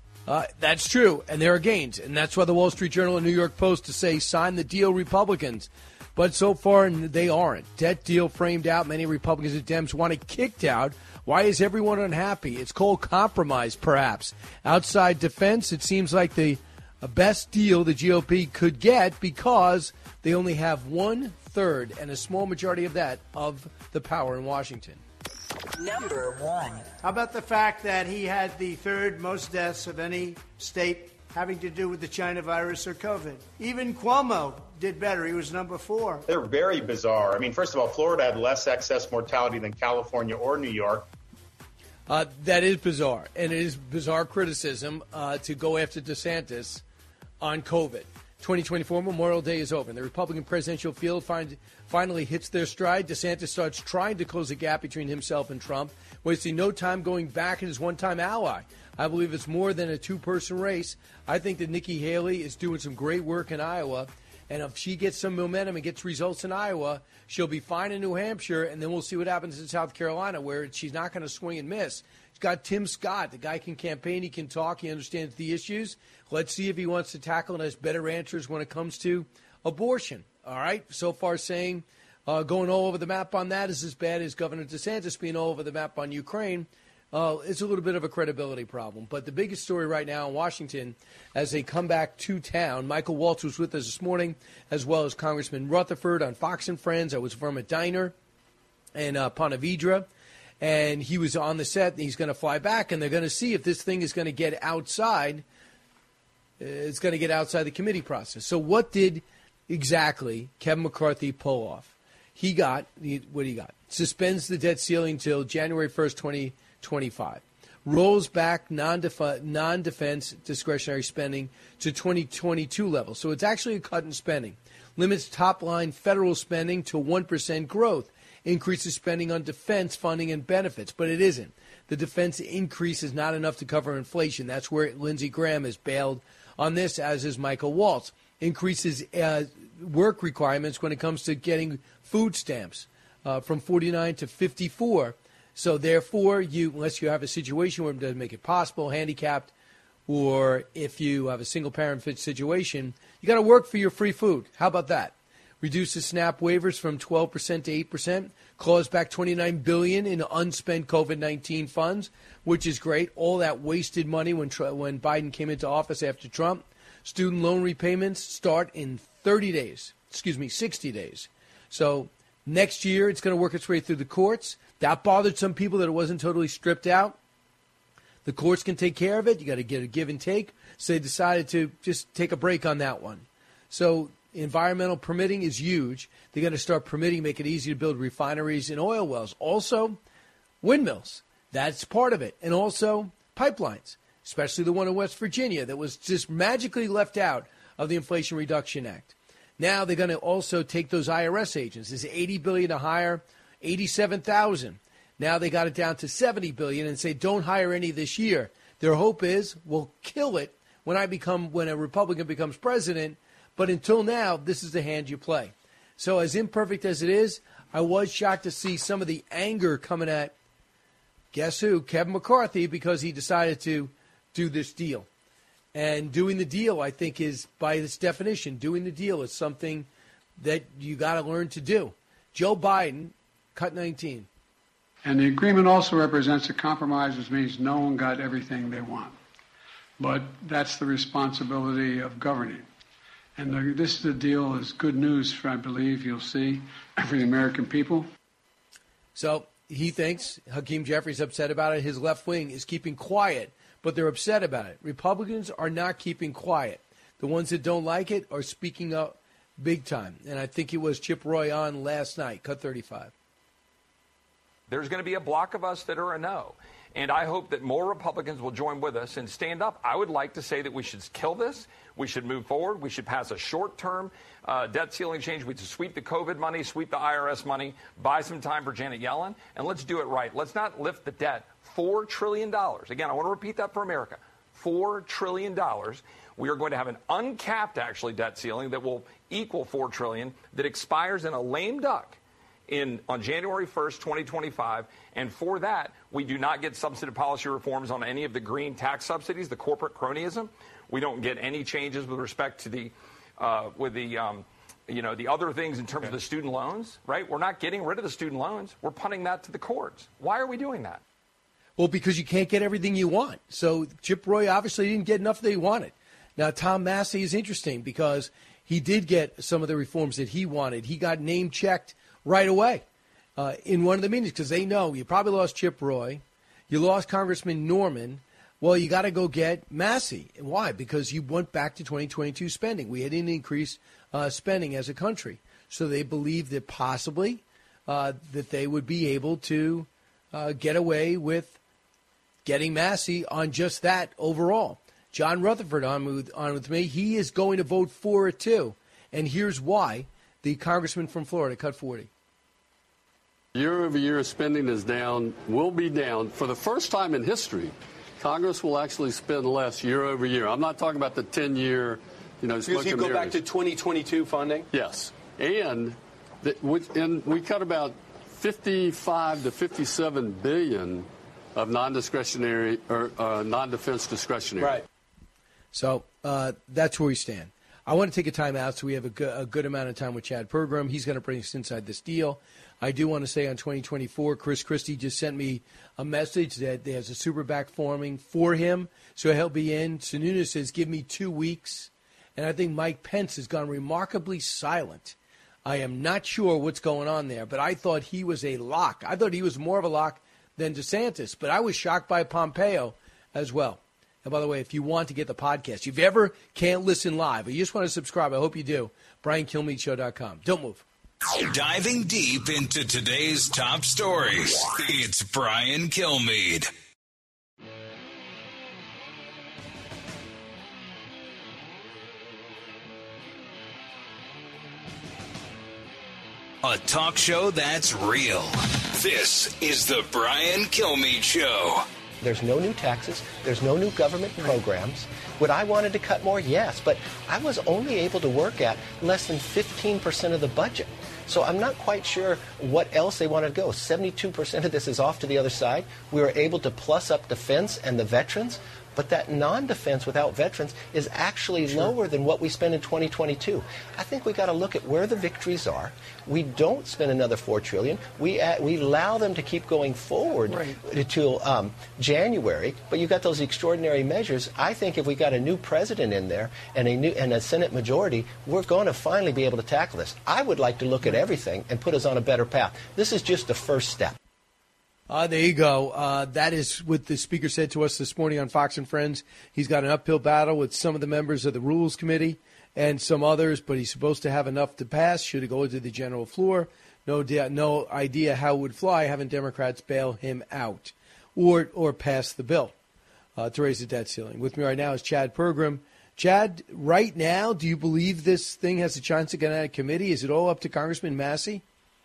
That's true, and there are gains, and that's why the Wall Street Journal and New York Post to say sign the deal, Republicans. But so far, they aren't. Debt deal framed out. Many Republicans and Dems want it kicked out. Why is everyone unhappy? It's called compromise, perhaps. Outside defense, it seems like the best deal the GOP could get because they only have 1/3 and a small majority of that of the power in Washington. Number 1. How about the fact that he had the 3rd most deaths of any state having to do with the China virus or COVID? Even Cuomo did better. He was number 4. They're very bizarre. I mean, first of all, Florida had less excess mortality than California or New York. That is bizarre, and it is bizarre criticism to go after DeSantis on COVID. 2024 Memorial Day is over. The Republican presidential field finally hits their stride. DeSantis starts trying to close the gap between himself and Trump, wasting no time going back at his one-time ally. I believe it's more than a two-person race. I think that Nikki Haley is doing some great work in Iowa, and if she gets some momentum and gets results in Iowa, she'll be fine in New Hampshire, and then we'll see what happens in South Carolina, where she's not going to swing and miss. She's got Tim Scott. The guy can campaign. He can talk. He understands the issues. Let's see if he wants to tackle and has better answers when it comes to abortion. All right? So far saying going all over the map on that is as bad as Governor DeSantis being all over the map on Ukraine. It's a little bit of a credibility problem. But the biggest story right now in Washington, as they come back to town, Michael Waltz was with us this morning, as well as Congressman Rutherford on Fox and Friends. I was from a diner in Ponte Vedra, and he was on the set, and he's going to fly back, and they're going to see if this thing is going to get outside. It's going to get outside the committee process. So what did exactly Kevin McCarthy pull off? What he got? Suspends the debt ceiling until January 1st, 2025. Rolls back non-defense discretionary spending to 2022 levels. So it's actually a cut in spending. Limits top-line federal spending to 1% growth. Increases spending on defense funding and benefits, but it isn't. The defense increase is not enough to cover inflation. That's where Lindsey Graham has bailed on this, as is Michael Waltz. Increases work requirements when it comes to getting food stamps from 49 to 54. So therefore, unless you have a situation where it doesn't make it possible, handicapped, or if you have a single-parent situation, you got to work for your free food. How about that? Reduces SNAP waivers from 12% to 8%. Claws back $29 billion in unspent COVID-19 funds, which is great. All that wasted money when Biden came into office after Trump. Student loan repayments start in 60 days. So next year, it's going to work its way through the courts. That bothered some people that it wasn't totally stripped out. The courts can take care of it. You got to get a give and take. So they decided to just take a break on that one. So environmental permitting is huge. They're going to start permitting, make it easy to build refineries and oil wells. Also, windmills. That's part of it. And also pipelines, especially the one in West Virginia that was just magically left out of the Inflation Reduction Act. Now they're going to also take those IRS agents. There's $80 billion to hire, 87,000. Now they got it down to $70 billion and say don't hire any this year. Their hope is we'll kill it when a Republican becomes president. But until now, this is the hand you play. So as imperfect as it is, I was shocked to see some of the anger coming at, guess who, Kevin McCarthy, because he decided to do this deal. And doing the deal, I think, is, by its definition, doing the deal is something that you got to learn to do. Joe Biden, cut 19. And the agreement also represents a compromise, which means no one got everything they want. But that's the responsibility of governing. And this is the deal is good news, I believe you'll see, for the American people. So he thinks Hakeem Jeffries upset about it. His left wing is keeping quiet, but they're upset about it. Republicans are not keeping quiet. The ones that don't like it are speaking up big time. And I think it was Chip Roy on last night, cut 35. There's going to be a block of us that are a no. And I hope that more Republicans will join with us and stand up. I would like to say that we should kill this. We should move forward. We should pass a short-term debt ceiling change. We should sweep the COVID money, sweep the IRS money, buy some time for Janet Yellen, and let's do it right. Let's not lift the debt. $4 trillion. Again, I want to repeat that for America. $4 trillion. We are going to have an uncapped, actually, debt ceiling that will equal $4 trillion that expires in a lame duck on January 1st, 2025. And for that, we do not get substantive policy reforms on any of the green tax subsidies, the corporate cronyism. We don't get any changes with respect to the other things in terms of the student loans, right? We're not getting rid of the student loans. We're punting that to the courts. Why are we doing that? Well, because you can't get everything you want. So Chip Roy obviously didn't get enough that he wanted. Now, Tom Massey is interesting because he did get some of the reforms that he wanted. He got name-checked right away in one of the meetings because they know you probably lost Chip Roy. You lost Congressman Norman. Well, you got to go get Massey. Why? Because you went back to 2022 spending. We had an increased spending as a country. So they believed that possibly that they would be able to get away with getting Massey on just that overall. John Rutherford on with me. He is going to vote for it, too. And here's why. The congressman from Florida cut 40. Year-over-year spending is down, will be down. For the first time in history, Congress will actually spend less year-over-year. I'm not talking about the 10-year, Because you go back to 2022 funding? Yes. And we cut about 55 to 57 billion of non-discretionary or non-defense discretionary. Right. So that's where we stand. I want to take a time out so we have a good amount of time with Chad Pergram. He's going to bring us inside this deal. I do want to say on 2024, Chris Christie just sent me a message that there's a super PAC forming for him, so he'll be in. Sununu says, give me 2 weeks. And I think Mike Pence has gone remarkably silent. I am not sure what's going on there, but I thought he was a lock. I thought he was more of a lock than DeSantis, but I was shocked by Pompeo as well. And by the way, if you want to get the podcast, if you ever can't listen live or you just want to subscribe, I hope you do, BrianKilmeadeShow.com. Don't move. Diving deep into today's top stories, it's Brian Kilmeade. A talk show that's real. This is the Brian Kilmeade Show. There's no new taxes. There's no new government programs. Would I wanted to cut more? Yes, but I was only able to work at less than 15% of the budget. So I'm not quite sure what else they wanted to go. 72% of this is off to the other side. We were able to plus up defense and the veterans, but that non-defense without veterans is actually lower than what we spend in 2022. I think we got to look at where the victories are. We don't spend another $4 trillion. We allow them to keep going forward until January. But you got those extraordinary measures. I think if we got a new president in there and a Senate majority, we're going to finally be able to tackle this. I would like to look at everything and put us on a better path. This is just the first step. There you go. That is what the speaker said to us this morning on Fox and Friends. He's got an uphill battle with some of the members of the Rules Committee and some others, but he's supposed to have enough to pass. Should it go to the general floor? No idea how it would fly. Having Democrats bail him out or pass the bill to raise the debt ceiling. With me right now is Chad Pergram. Chad, right now, do you believe this thing has a chance to get out of committee? Is it all up to Congressman Massey?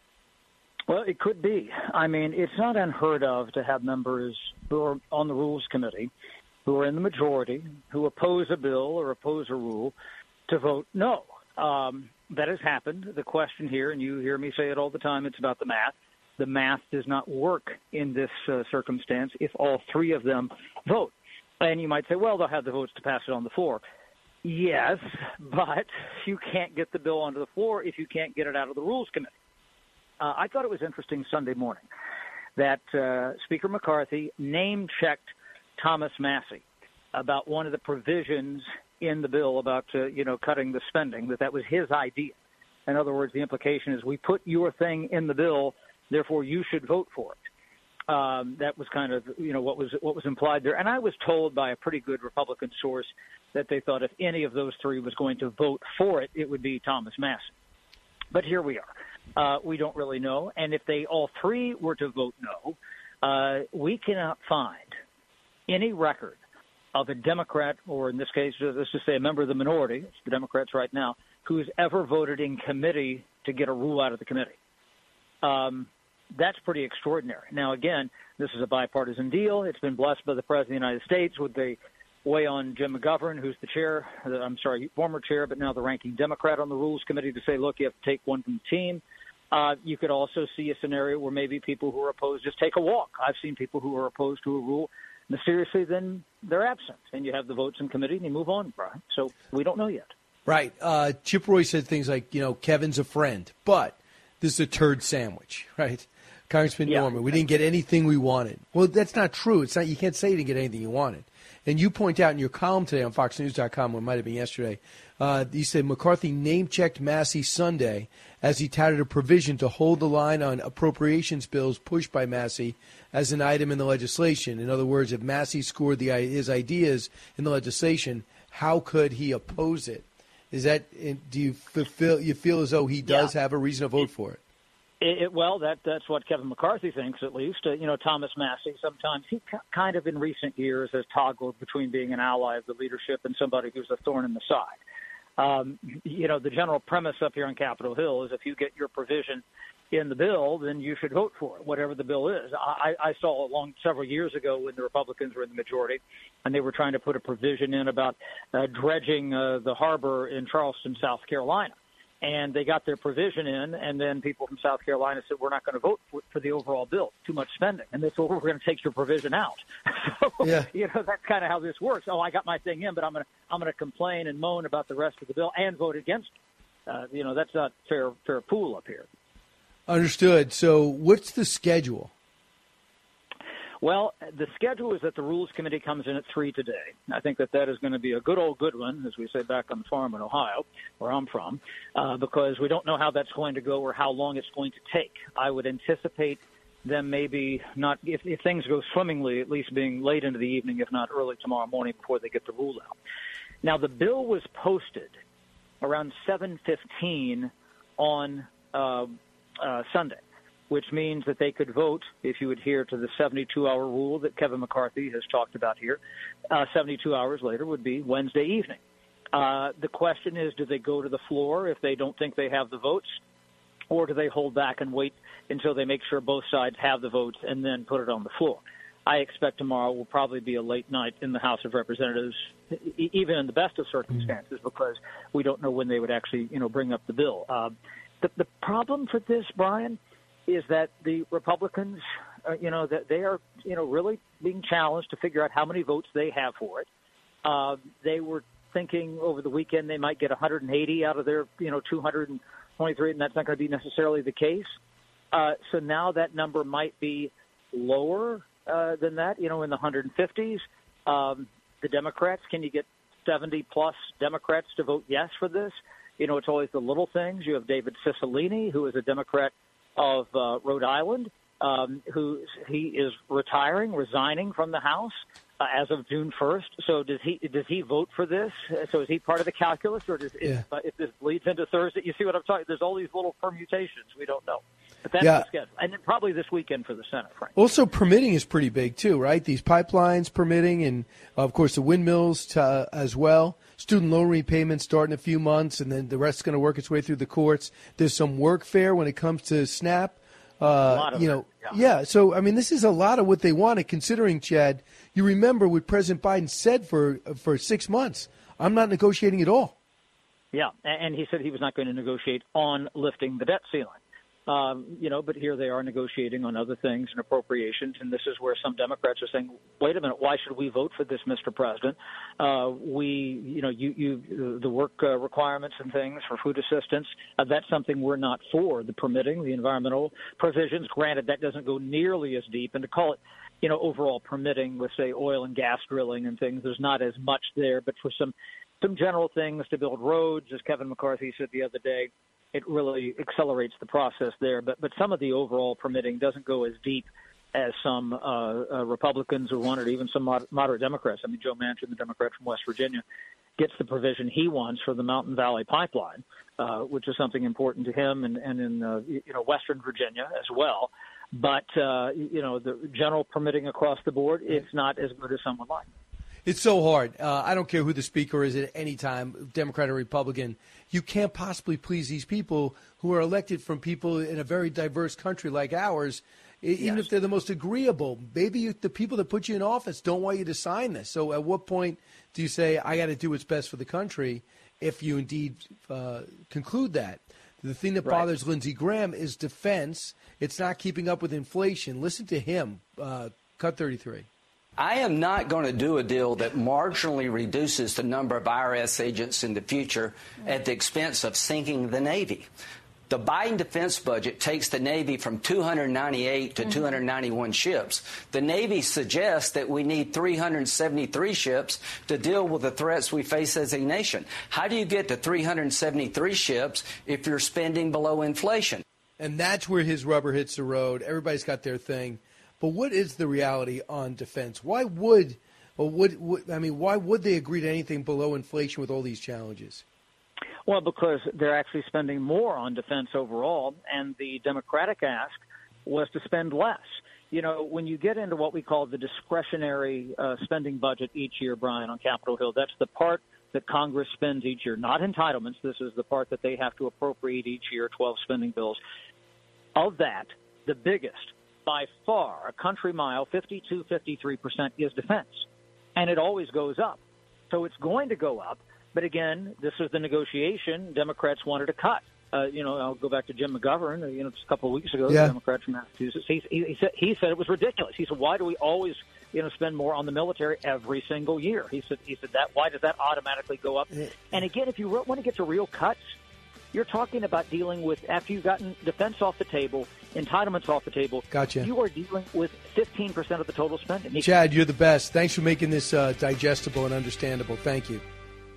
Well, it could be. I mean, it's not unheard of to have members who are on the Rules Committee, who are in the majority, who oppose a bill or oppose a rule, to vote no. That has happened. The question here, and you hear me say it all the time, it's about the math. The math does not work in this circumstance if all three of them vote. And you might say, well, they'll have the votes to pass it on the floor. Yes, but you can't get the bill onto the floor if you can't get it out of the Rules Committee. I thought it was interesting Sunday morning that Speaker McCarthy name-checked Thomas Massey about one of the provisions in the bill about, cutting the spending, that was his idea. In other words, the implication is we put your thing in the bill, therefore you should vote for it. That was kind of, what was implied there. And I was told by a pretty good Republican source that they thought if any of those three was going to vote for it, it would be Thomas Massey. But here we are. We don't really know. And if they all three were to vote no, we cannot find any record of a Democrat, or in this case, let's just say a member of the minority, it's the Democrats right now, who's ever voted in committee to get a rule out of the committee. That's pretty extraordinary. Now, again, this is a bipartisan deal. It's been blessed by the President of the United States with the weigh on Jim McGovern, who's the former chair, but now the ranking Democrat on the Rules Committee, to say, look, you have to take one from the team. You could also see a scenario where maybe people who are opposed just take a walk. I've seen people who are opposed to a rule mysteriously, then they're absent, and you have the votes in committee and you move on, Brian. So we don't know yet. Right. Chip Roy said things like, Kevin's a friend, but this is a turd sandwich, right? Congressman Norman, we didn't get anything we wanted. Well, that's not true. It's not. You can't say you didn't get anything you wanted. And you point out in your column today on FoxNews.com, or it might have been yesterday, you said McCarthy name-checked Massey Sunday as he touted a provision to hold the line on appropriations bills pushed by Massey as an item in the legislation. In other words, if Massey scored his ideas in the legislation, how could he oppose it? Is that? Do you feel as though he does have a reason to vote for it? Well, that's what Kevin McCarthy thinks, at least. Thomas Massie, sometimes he kind of in recent years has toggled between being an ally of the leadership and somebody who's a thorn in the side. The general premise up here on Capitol Hill is if you get your provision in the bill, then you should vote for it, whatever the bill is. I saw several years ago when the Republicans were in the majority, and they were trying to put a provision in about dredging the harbor in Charleston, South Carolina. And they got their provision in, and then people from South Carolina said, we're not going to vote for the overall bill, too much spending. And they said, we're going to take your provision out. So, that's kind of how this works. Oh, I got my thing in, but I'm going to complain and moan about the rest of the bill and vote against it. That's not fair pool up here. Understood. So what's the schedule? Well, the schedule is that the Rules Committee comes in at 3 today. I think that is going to be a good one, as we say back on the farm in Ohio, where I'm from, because we don't know how that's going to go or how long it's going to take. I would anticipate them maybe not, if things go swimmingly, at least being late into the evening, if not early tomorrow morning before they get the rule out. Now, the bill was posted around 7:15 on Sunday, which means that they could vote, if you adhere to the 72-hour rule that Kevin McCarthy has talked about here, 72 hours later would be Wednesday evening. The question is, do they go to the floor if they don't think they have the votes, or do they hold back and wait until they make sure both sides have the votes and then put it on the floor? I expect tomorrow will probably be a late night in the House of Representatives, even in the best of circumstances, because we don't know when they would actually, bring up the bill. The problem for this, Brian, is that the Republicans, that they are, really being challenged to figure out how many votes they have for it. They were thinking over the weekend they might get 180 out of their, 223, and that's not going to be necessarily the case. So now that number might be lower than that, in the 150s. The Democrats, can you get 70-plus Democrats to vote yes for this? It's always the little things. You have David Cicilline, who is a Democrat of Rhode Island, he is resigning from the House as of June 1st. So does he vote for this? So is he part of the calculus, or if this bleeds into Thursday? You see what I'm talking? There's all these little permutations we don't know. But that's the schedule, and then probably this weekend for the Senate. Frankly. Also, permitting is pretty big too, right? These pipelines permitting, and of course the windmills as well. Student loan repayments start in a few months, and then the rest is going to work its way through the courts. There's some workfare when it comes to SNAP. So, I mean, this is a lot of what they wanted, considering, Chad, you remember what President Biden said for 6 months. I'm not negotiating at all. Yeah, and he said he was not going to negotiate on lifting the debt ceiling. But here they are negotiating on other things and appropriations, and this is where some Democrats are saying, wait a minute, why should we vote for this, Mr. President? The work requirements and things for food assistance, that's something we're not for. The permitting, the environmental provisions, granted, that doesn't go nearly as deep, and to call it, overall permitting with, say, oil and gas drilling and things, there's not as much there, but for some general things to build roads, as Kevin McCarthy said the other day, it really accelerates the process there. But some of the overall permitting doesn't go as deep as some Republicans who want it, even some moderate Democrats. I mean, Joe Manchin, the Democrat from West Virginia, gets the provision he wants for the Mountain Valley Pipeline, which is something important to him and in Western Virginia as well. But, the general permitting across the board, it's not as good as some would like. It's so hard. I don't care who the speaker is at any time, Democrat or Republican. You can't possibly please these people who are elected from people in a very diverse country like ours, even if they're the most agreeable. Maybe the people that put you in office don't want you to sign this. So at what point do you say, I got to do what's best for the country, if you indeed conclude that? The thing that bothers Lindsey Graham is defense. It's not keeping up with inflation. Listen to him. Cut 33. I am not going to do a deal that marginally reduces the number of IRS agents in the future at the expense of sinking the Navy. The Biden defense budget takes the Navy from 298 to 291 ships. The Navy suggests that we need 373 ships to deal with the threats we face as a nation. How do you get to 373 ships if you're spending below inflation? And that's where his rubber hits the road. Everybody's got their thing. But what is the reality on defense? Why would they agree to anything below inflation with all these challenges? Well, because they're actually spending more on defense overall, and the Democratic ask was to spend less. You know, when you get into what we call the discretionary spending budget each year, Brian, on Capitol Hill, that's the part that Congress spends each year, not entitlements. This is the part that they have to appropriate each year, 12 spending bills. Of that, the biggest, by far, a country mile, 53% is defense. And it always goes up. So it's going to go up. But again, this is the negotiation. Democrats wanted to cut. I'll go back to Jim McGovern, just a couple of weeks ago, the Democrat from Massachusetts. He said it was ridiculous. He said, why do we always, spend more on the military every single year? He said that, why does that automatically go up? And again, if you want to get to real cuts, you're talking about dealing with, after you've gotten defense off the table, entitlements off the table, gotcha. You are dealing with 15% of the total spending. Chad, you're the best. Thanks for making this digestible and understandable. Thank you.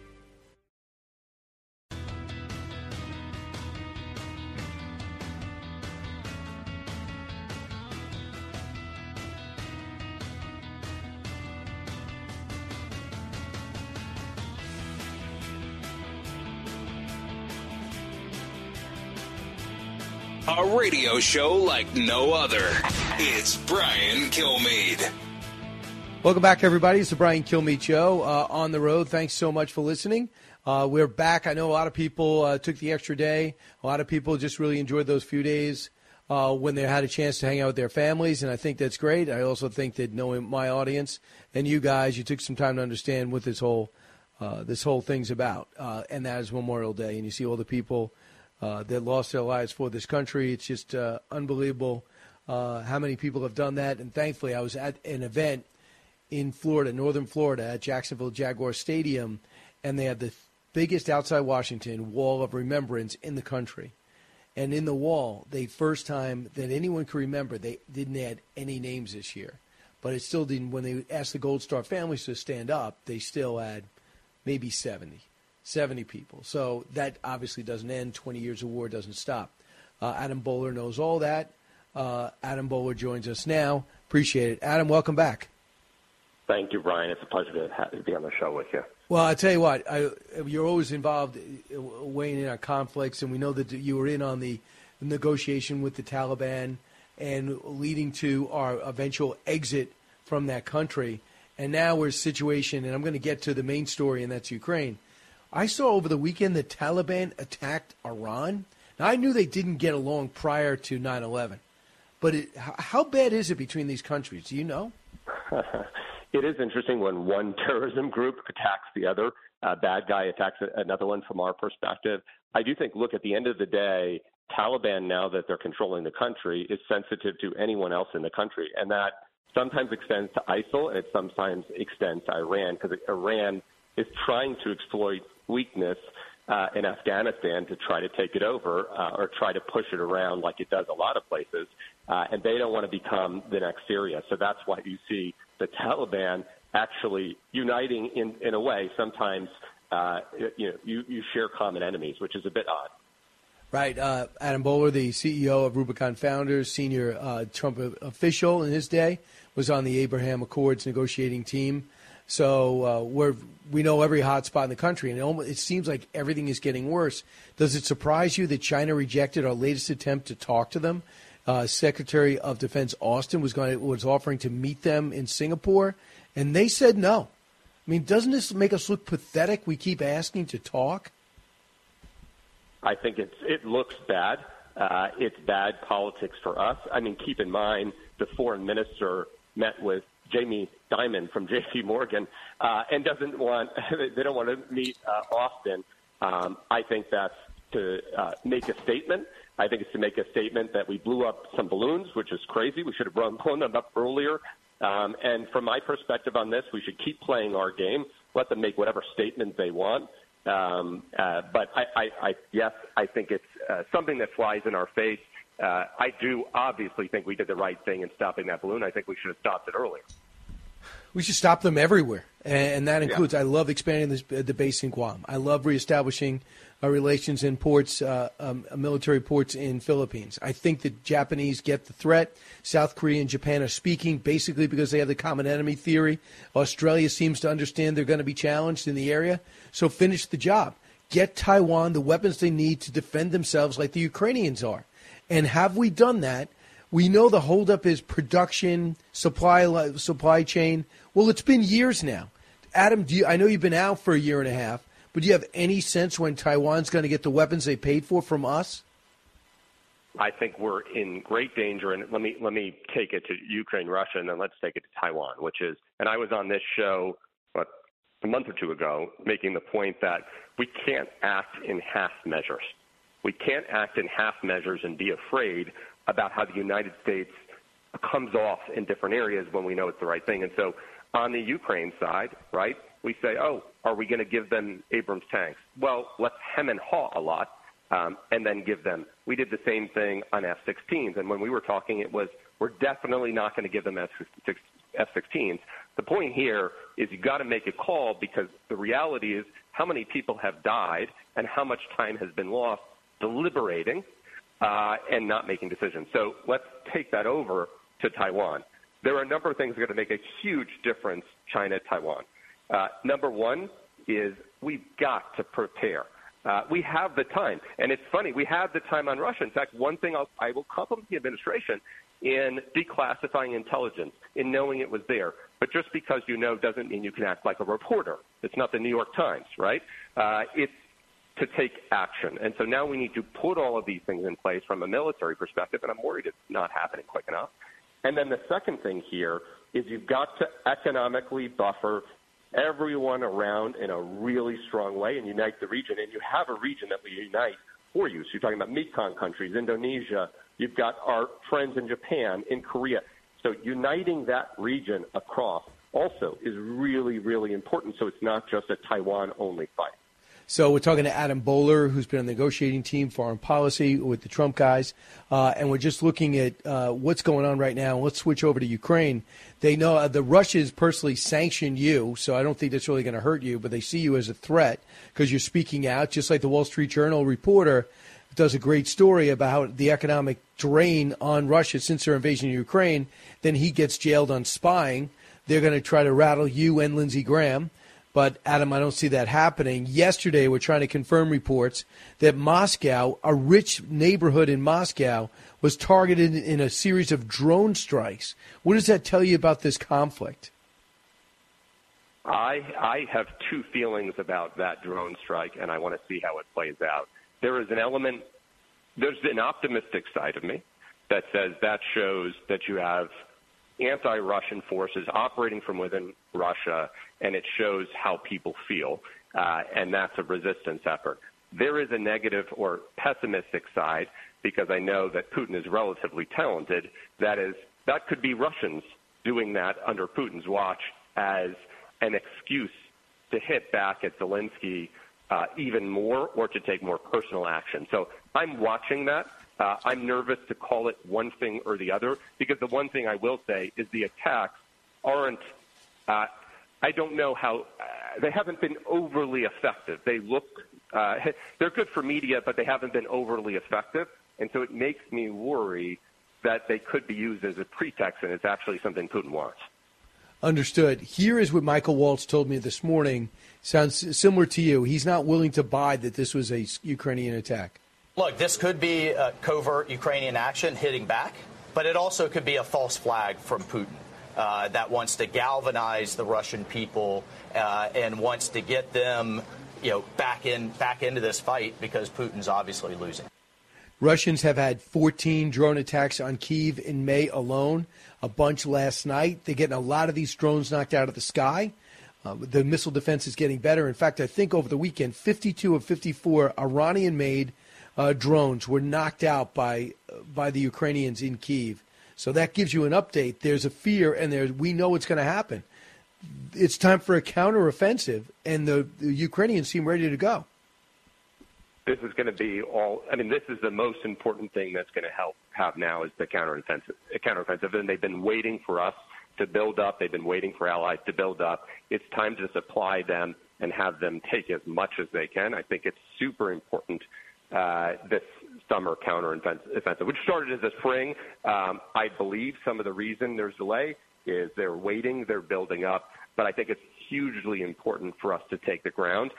A radio show like no other. It's Brian Kilmeade. Welcome back, everybody. It's the Brian Kilmeade Show on the road. Thanks so much for listening. We're back. I know a lot of people took the extra day. A lot of people just really enjoyed those few days when they had a chance to hang out with their families, and I think that's great. I also think that knowing my audience and you guys, you took some time to understand what this whole thing's about, and that is Memorial Day. And you see all the people that lost their lives for this country. It's just unbelievable how many people have done that. And thankfully, I was at an event in Florida, northern Florida, at Jacksonville Jaguar Stadium, and they had the biggest outside Washington wall of remembrance in the country. And in the wall, the first time that anyone could remember, they didn't add any names this year. But it still didn't. When they asked the Gold Star families to stand up, they still had maybe 70 people. So that obviously doesn't end. 20 years of war doesn't stop. Adam Bowler knows all that. Adam Bowler joins us now. Appreciate it. Adam, welcome back. Thank you, Brian. It's a pleasure to be on the show with you. Well, I tell you what, you're always involved weighing in on conflicts, and we know that you were in on the negotiation with the Taliban and leading to our eventual exit from that country. And now we're in a situation, and I'm going to get to the main story, and that's Ukraine. I saw over the weekend the Taliban attacked Iran. Now, I knew they didn't get along prior to 9/11, but how bad is it between these countries? Do you know? It is interesting when one terrorism group attacks the other. A bad guy attacks another one from our perspective. I do think, look, at the end of the day, Taliban, now that they're controlling the country, is sensitive to anyone else in the country. And that sometimes extends to ISIL and it sometimes extends to Iran, because Iran is trying to exploit weakness in Afghanistan to try to take it over or try to push it around like it does a lot of places. And they don't want to become the next Syria. So that's why you see the Taliban actually uniting in a way. Sometimes, you share common enemies, which is a bit odd. Right. Adam Bowler, the CEO of Rubicon Founders, senior Trump official in his day, was on the Abraham Accords negotiating team. So we know every hot spot in the country, and it seems like everything is getting worse. Does it surprise you that China rejected our latest attempt to talk to them? Secretary of Defense Austin was offering to meet them in Singapore, and they said no. I mean, doesn't this make us look pathetic? We keep asking to talk. I think it looks bad. It's bad politics for us. I mean, keep in mind the foreign minister met with Jamie Dimon from J.P. Morgan and they don't want to meet Austin. I think that's to make a statement. I think it's to make a statement that we blew up some balloons, which is crazy. We should have blown them up earlier. And from my perspective on this, we should keep playing our game, let them make whatever statement they want. But I think it's something that flies in our face. I do obviously think we did the right thing in stopping that balloon. I think we should have stopped it earlier. We should stop them everywhere, and that includes, I love expanding the base in Guam. I love reestablishing relations in ports, military ports in Philippines. I think the Japanese get the threat. South Korea and Japan are speaking basically because they have the common enemy theory. Australia seems to understand they're going to be challenged in the area. So finish the job. get Taiwan the weapons they need to defend themselves like the Ukrainians are. And have we done that? We know the holdup is production, supply chain. Well, it's been years now. Adam, I know you've been out for a year and a half, but do you have any sense when Taiwan's going to get the weapons they paid for from us? I think we're in great danger, and let me take it to Ukraine, Russia, and then let's take it to Taiwan, which is, and I was on this show a month or two ago making the point that we can't act in half measures. We can't act in half measures and be afraid about how the United States comes off in different areas when we know it's the right thing. And so on the Ukraine side, right, we say, oh, are we going to give them Abrams tanks? Well, let's hem and haw a lot. And then give them. We did the same thing on F-16s, and when we were talking, it was we're definitely not going to give them F-16s. The point here is you got to make a call because the reality is how many people have died and how much time has been lost deliberating and not making decisions. So let's take that over to Taiwan. There are a number of things that are going to make a huge difference, China, Taiwan. Number one is we've got to prepare. We have the time. And it's funny, we have the time on Russia. In fact, one thing I will compliment the administration in declassifying intelligence, in knowing it was there. But just because you know doesn't mean you can act like a reporter. It's not the New York Times, right? It's to take action. And so now we need to put all of these things in place from a military perspective, and I'm worried it's not happening quick enough. And then the second thing here is you've got to economically buffer everyone around in a really strong way and unite the region. And you have a region that will unite for you. So you're talking about Mekong countries, Indonesia. You've got our friends in Japan, in Korea. So uniting that region across also is really, really important. So it's not just a Taiwan-only fight. So we're talking to Adam Boehler, who's been on the negotiating team, foreign policy with the Trump guys, and we're just looking at what's going on right now. Let's switch over to Ukraine. They know the Russians personally sanctioned you, so I don't think that's really going to hurt you, but they see you as a threat because you're speaking out, just like the Wall Street Journal reporter does a great story about the economic drain on Russia since their invasion of Ukraine. Then he gets jailed on spying. They're going to try to rattle you and Lindsey Graham. But, Adam, I don't see that happening. Yesterday, we're trying to confirm reports that Moscow, a rich neighborhood in Moscow, was targeted in a series of drone strikes. What does that tell you about this conflict? I have two feelings about that drone strike, and I want to see how it plays out. There is an element, there's an optimistic side of me that says that shows that you have anti-Russian forces operating from within Russia, and it shows how people feel, and that's a resistance effort. There is a negative or pessimistic side because I know that Putin is relatively talented. That could be Russians doing that under Putin's watch as an excuse to hit back at Zelensky even more or to take more personal action. So I'm watching that. I'm nervous to call it one thing or the other because the one thing I will say is the attacks aren't I don't know how they haven't been overly effective. They look they're good for media, but they haven't been overly effective. And so it makes me worry that they could be used as a pretext, and it's actually something Putin wants. Understood. Here is what Michael Waltz told me this morning. Sounds similar to you. He's not willing to buy that this was a Ukrainian attack. Look, this could be a covert Ukrainian action hitting back, but it also could be a false flag from Putin that wants to galvanize the Russian people and wants to get them, back into this fight because Putin's obviously losing. Russians have had 14 drone attacks on Kyiv in May alone, a bunch last night. They're getting a lot of these drones knocked out of the sky. The missile defense is getting better. In fact, I think over the weekend, 52 of 54 Iranian-made drones were knocked out by the Ukrainians in Kyiv. So that gives you an update. There's a fear, and we know what's going to happen. It's time for a counteroffensive, and the Ukrainians seem ready to go. This is going to be this is the most important thing that's going to have now is the counteroffensive. And they've been waiting for us to build up. They've been waiting for allies to build up. It's time to supply them and have them take as much as they can. I think it's super important this summer counteroffensive, which started as a spring. I believe some of the reason there's delay is they're waiting, they're building up. But I think it's hugely important for us to take the ground.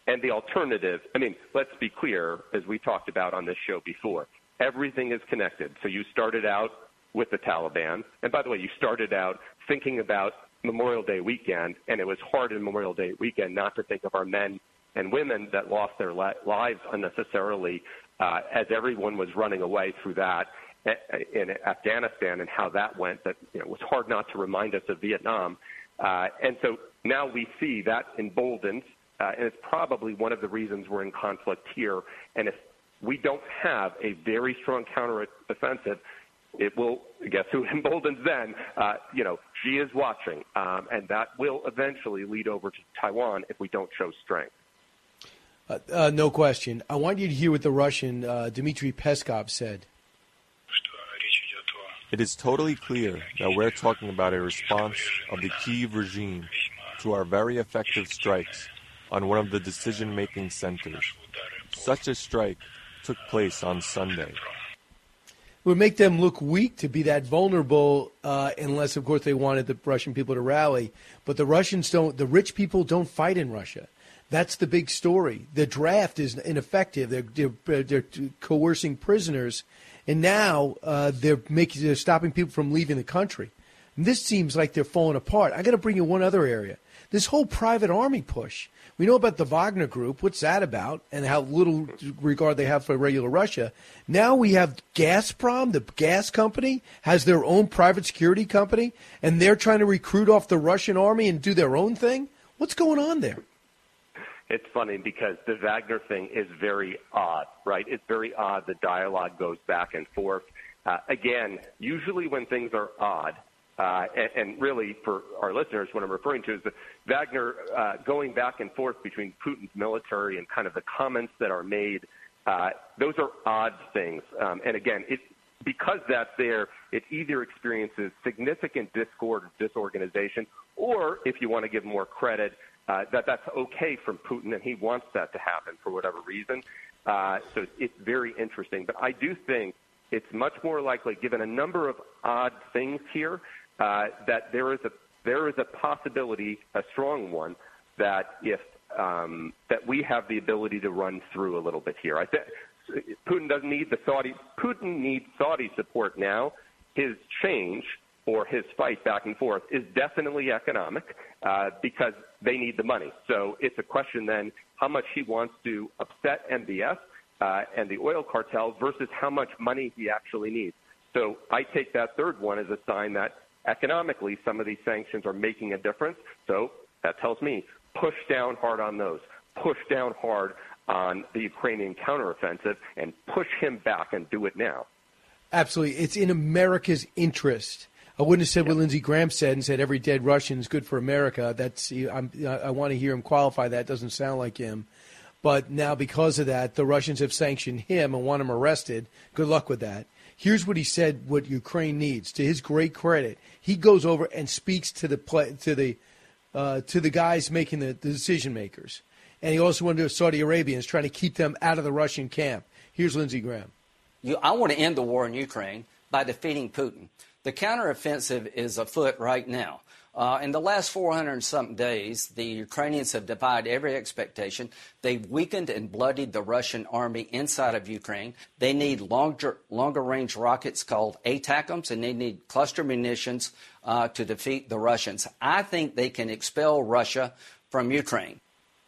And the alternative, I mean, let's be clear, as we talked about on this show before, everything is connected. So you started out with the Taliban. And by the way, you started out thinking about Memorial Day weekend, and it was hard in Memorial Day weekend not to think of our men and women that lost their lives unnecessarily as everyone was running away through that in Afghanistan and how that went. That it was hard not to remind us of Vietnam. And so now we see that emboldened, and it's probably one of the reasons we're in conflict here. And if we don't have a very strong counteroffensive, it will, guess who emboldens then? She is watching, and that will eventually lead over to Taiwan if we don't show strength. No question. I want you to hear what the Russian Dmitry Peskov said. It is totally clear that we're talking about a response of the Kyiv regime to our very effective strikes on one of the decision-making centers. Such a strike took place on Sunday. It would make them look weak to be that vulnerable, unless, of course, they wanted the Russian people to rally. But the Russians don't. The rich people don't fight in Russia. That's the big story. The draft is ineffective. They're coercing prisoners, and now they're stopping people from leaving the country. And this seems like they're falling apart. I got to bring you one other area. This whole private army push. We know about the Wagner Group. What's that about? And how little regard they have for regular Russia. Now we have Gazprom, the gas company, has their own private security company, and they're trying to recruit off the Russian army and do their own thing. What's going on there? It's funny because the Wagner thing is very odd, right? It's very odd. The dialogue goes back and forth. Again, usually when things are odd, and really for our listeners, what I'm referring to is the Wagner going back and forth between Putin's military and kind of the comments that are made. Those are odd things. And again, because that's there, it either experiences significant discord or disorganization, or if you want to give more credit, that's okay from Putin and he wants that to happen for whatever reason. So it's very interesting. But I do think it's much more likely, given a number of odd things here, that there is a possibility, a strong one, that if that we have the ability to run through a little bit here. I think Putin doesn't need Putin needs Saudi support now. His change or his fight back and forth is definitely economic because they need the money. So it's a question then how much he wants to upset MBS and the oil cartels versus how much money he actually needs. So I take that third one as a sign that economically some of these sanctions are making a difference. So that tells me push down hard on those, push down hard on the Ukrainian counteroffensive, and push him back and do it now. Absolutely. It's in America's interest. I wouldn't have said what Lindsey Graham said and said every dead Russian is good for America. I want to hear him qualify that. It doesn't sound like him. But now because of that, the Russians have sanctioned him and want him arrested. Good luck with that. Here's what he said what Ukraine needs. To his great credit, he goes over and speaks to the guys making the decision makers. And he also went to Saudi Arabians trying to keep them out of the Russian camp. Here's Lindsey Graham. I want to end the war in Ukraine by defeating Putin. The counteroffensive is afoot right now. In the last 400-something days, the Ukrainians have defied every expectation. They've weakened and bloodied the Russian army inside of Ukraine. They need longer-range rockets called ATACMS, and they need cluster munitions to defeat the Russians. I think they can expel Russia from Ukraine.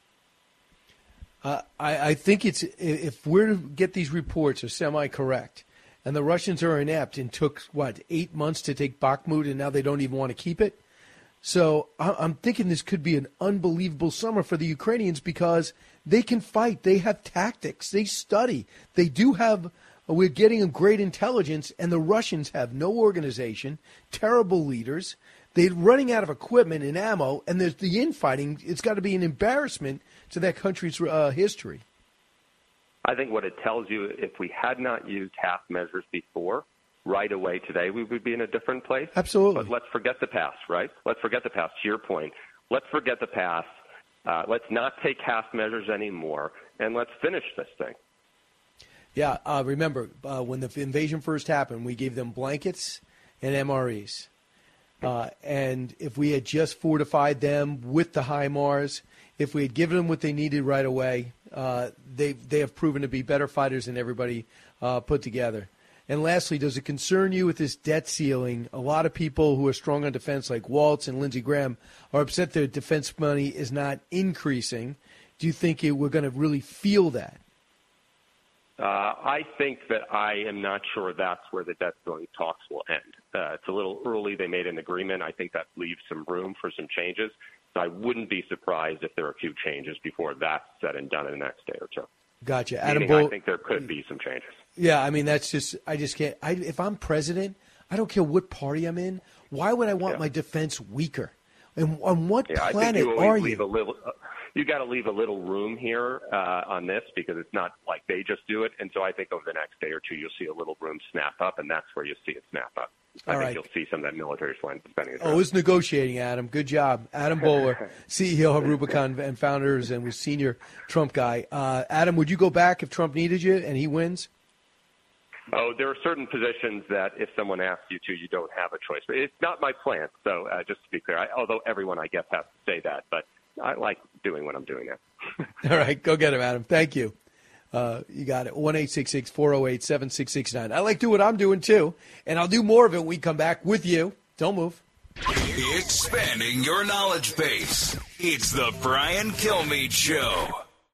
I think if we're to get these reports are semi-correct, and the Russians are inept and took, 8 months to take Bakhmut, and now they don't even want to keep it? So I'm thinking this could be an unbelievable summer for the Ukrainians because they can fight. They have tactics. They study. They do have – we're getting them great intelligence, and the Russians have no organization, terrible leaders. They're running out of equipment and ammo, and there's the infighting. It's got to be an embarrassment to that country's history. I think what it tells you, if we had not used half measures before, right away today, we would be in a different place. Absolutely. But let's forget the past, right? Let's forget the past. To your point, let's forget the past. Let's not take half measures anymore, and let's finish this thing. Yeah, remember, when the invasion first happened, we gave them blankets and MREs. And if we had just fortified them with the HIMARS, if we had given them what they needed right away, they have proven to be better fighters than everybody put together. And lastly, does it concern you with this debt ceiling? A lot of people who are strong on defense, like Waltz and Lindsey Graham, are upset their defense money is not increasing. Do you think we're going to really feel that? I think that I am not sure that's where the debt ceiling talks will end. It's a little early. They made an agreement. I think that leaves some room for some changes. So I wouldn't be surprised if there are a few changes before that's said and done in the next day or two. Gotcha. I think there could be some changes. Yeah, I mean, that's just – I just can't – if I'm president, I don't care what party I'm in. Why would I want my defense weaker? And on what planet are you? You got to leave a little room here on this because it's not like they just do it. And so I think over the next day or two, you'll see a little room snap up, and that's where you'll see it snap up. I think you'll see some of that military spending. Oh, it's negotiating, Adam. Good job. Adam Bowler, CEO of Rubicon and founders and was senior Trump guy. Adam, would you go back if Trump needed you and he wins? Oh, there are certain positions that if someone asks you to, you don't have a choice. But it's not my plan. So just to be clear, although everyone, I guess, has to say that. But I like doing what I'm doing now. All right. Go get him, Adam. Thank you. You got it. 1-866-408-7669. I like doing what I'm doing, too. And I'll do more of it when we come back with you. Don't move. Expanding your knowledge base. It's the Brian Kilmeade Show.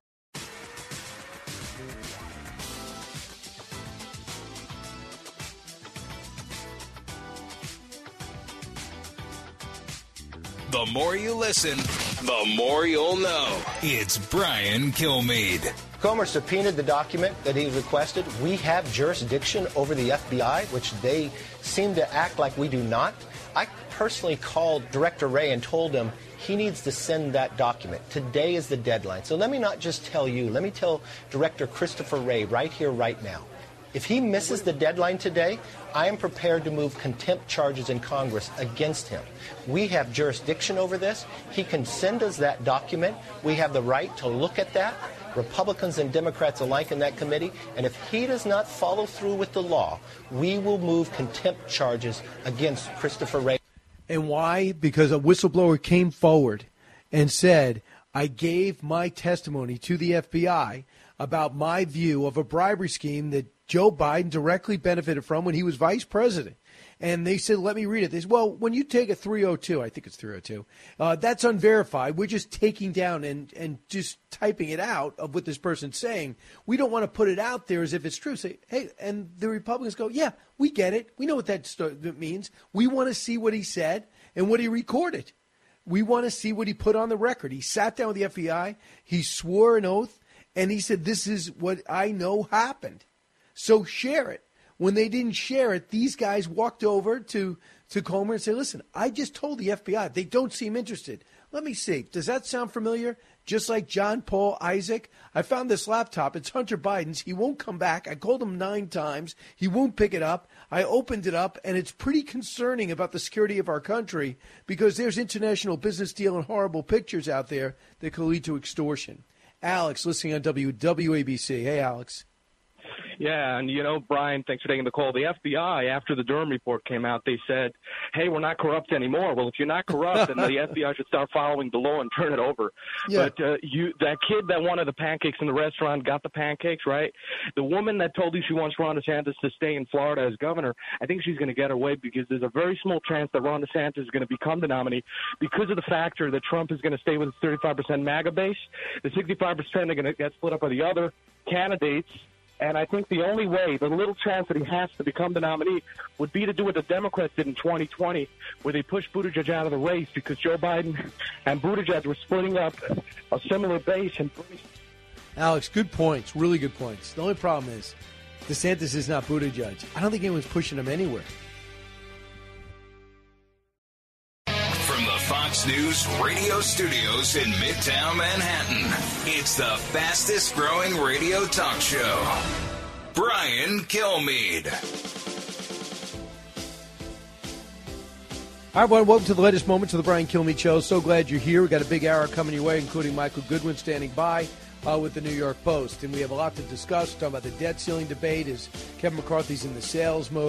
The more you listen, the more you'll know. It's Brian Kilmeade. Comer subpoenaed the document that he requested. We have jurisdiction over the FBI, which they seem to act like we do not. I personally called Director Wray and told him he needs to send that document. Today is the deadline. So let me not just tell you. Let me tell Director Christopher Wray right here, right now. If he misses the deadline today, I am prepared to move contempt charges in Congress against him. We have jurisdiction over this. He can send us that document. We have the right to look at that, Republicans and Democrats alike in that committee. And if he does not follow through with the law, we will move contempt charges against Christopher Wray. And why? Because a whistleblower came forward and said, I gave my testimony to the FBI about my view of a bribery scheme that Joe Biden directly benefited from when he was vice president. And they said, let me read it. They said, well, when you take a 302, I think it's 302, that's unverified. We're just taking down and just typing it out of what this person's saying. We don't want to put it out there as if it's true. Say, hey, and the Republicans go, yeah, we get it. We know what that means. We want to see what he said and what he recorded. We want to see what he put on the record. He sat down with the FBI. He swore an oath. And he said, this is what I know happened. So share it. When they didn't share it, these guys walked over to Comer and said, listen, I just told the FBI. They don't seem interested. Let me see. Does that sound familiar? Just like John Paul Isaac. I found this laptop. It's Hunter Biden's. He won't come back. I called him 9 times. He won't pick it up. I opened it up, and it's pretty concerning about the security of our country because there's international business deal and horrible pictures out there that could lead to extortion. Alex, listening on WABC. Hey, Alex. Yeah, and, Brian, thanks for taking the call. The FBI, after the Durham report came out, they said, hey, we're not corrupt anymore. Well, if you're not corrupt, then the FBI should start following the law and turn it over. Yeah. But that kid that wanted the pancakes in the restaurant got the pancakes, right? The woman that told you she wants Ron DeSantis to stay in Florida as governor, I think she's going to get her way because there's a very small chance that Ron DeSantis is going to become the nominee because of the factor that Trump is going to stay with his 35% MAGA base. The 65% are going to get split up by the other candidates. And I think the only way, the little chance that he has to become the nominee would be to do what the Democrats did in 2020, where they pushed Buttigieg out of the race because Joe Biden and Buttigieg were splitting up a similar base. Alex, good points, really good points. The only problem is DeSantis is not Buttigieg. I don't think anyone's pushing him anywhere. From the Fox News radio studios in Midtown Manhattan, it's the fastest growing radio talk show. Brian Kilmeade. Hi, everyone. Welcome to the latest moments of the Brian Kilmeade Show. So glad you're here. We've got a big hour coming your way, including Michael Goodwin standing by with the New York Post. And we have a lot to discuss. We're talking about the debt ceiling debate as Kevin McCarthy's in the sales mode.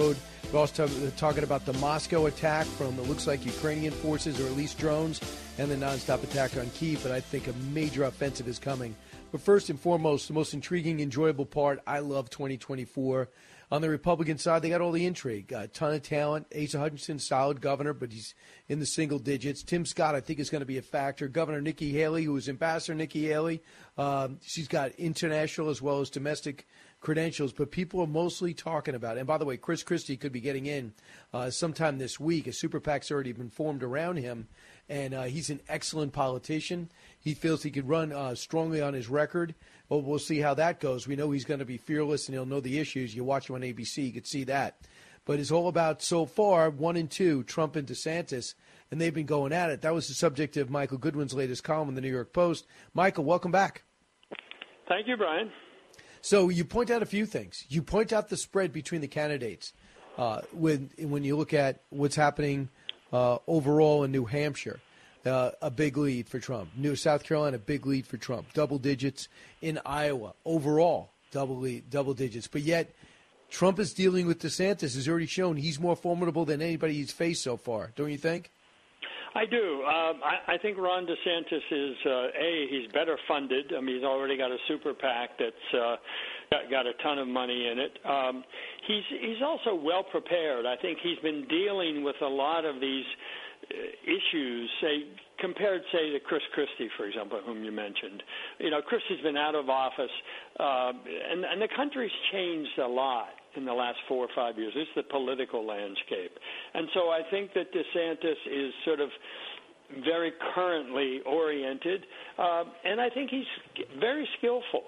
We're also talking about the Moscow attack from, it looks like, Ukrainian forces, or at least drones, and the nonstop attack on Kyiv. But I think a major offensive is coming. But first and foremost, the most intriguing, enjoyable part, I love 2024. On the Republican side, they got all the intrigue. A ton of talent. Asa Hutchinson, solid governor, but he's in the single digits. Tim Scott, I think, is going to be a factor. Governor Nikki Haley, who is Ambassador Nikki Haley, she's got international as well as domestic credentials, but people are mostly talking about it. And by the way, Chris Christie could be getting in sometime this week. A super PAC's already been formed around him, and he's an excellent politician. He feels he could run strongly on his record. Well, we'll see how that goes. We know he's going to be fearless and he'll know the issues. You watch him on ABC, you could see that. But it's all about, so far, 1 and 2, Trump and DeSantis, and they've been going at it. That was the subject of Michael Goodwin's latest column in the New York Post. Michael, welcome back. Thank you, Brian. So you point out a few things. You point out the spread between the candidates when you look at what's happening overall in New Hampshire. A big lead for Trump. South Carolina, big lead for Trump. Double digits in Iowa. Overall, double digits. But yet, Trump is dealing with DeSantis. Has already shown he's more formidable than anybody he's faced so far. Don't you think? I do. I think Ron DeSantis is, he's better funded. I mean, he's already got a super PAC that's got a ton of money in it. He's also well prepared. I think he's been dealing with a lot of these issues, compared, to Chris Christie, for example, whom you mentioned. Christie's been out of office, and the country's changed a lot in the last 4 or 5 years. It's the political landscape. And so I think that DeSantis is sort of very currently oriented, and I think he's very skillful.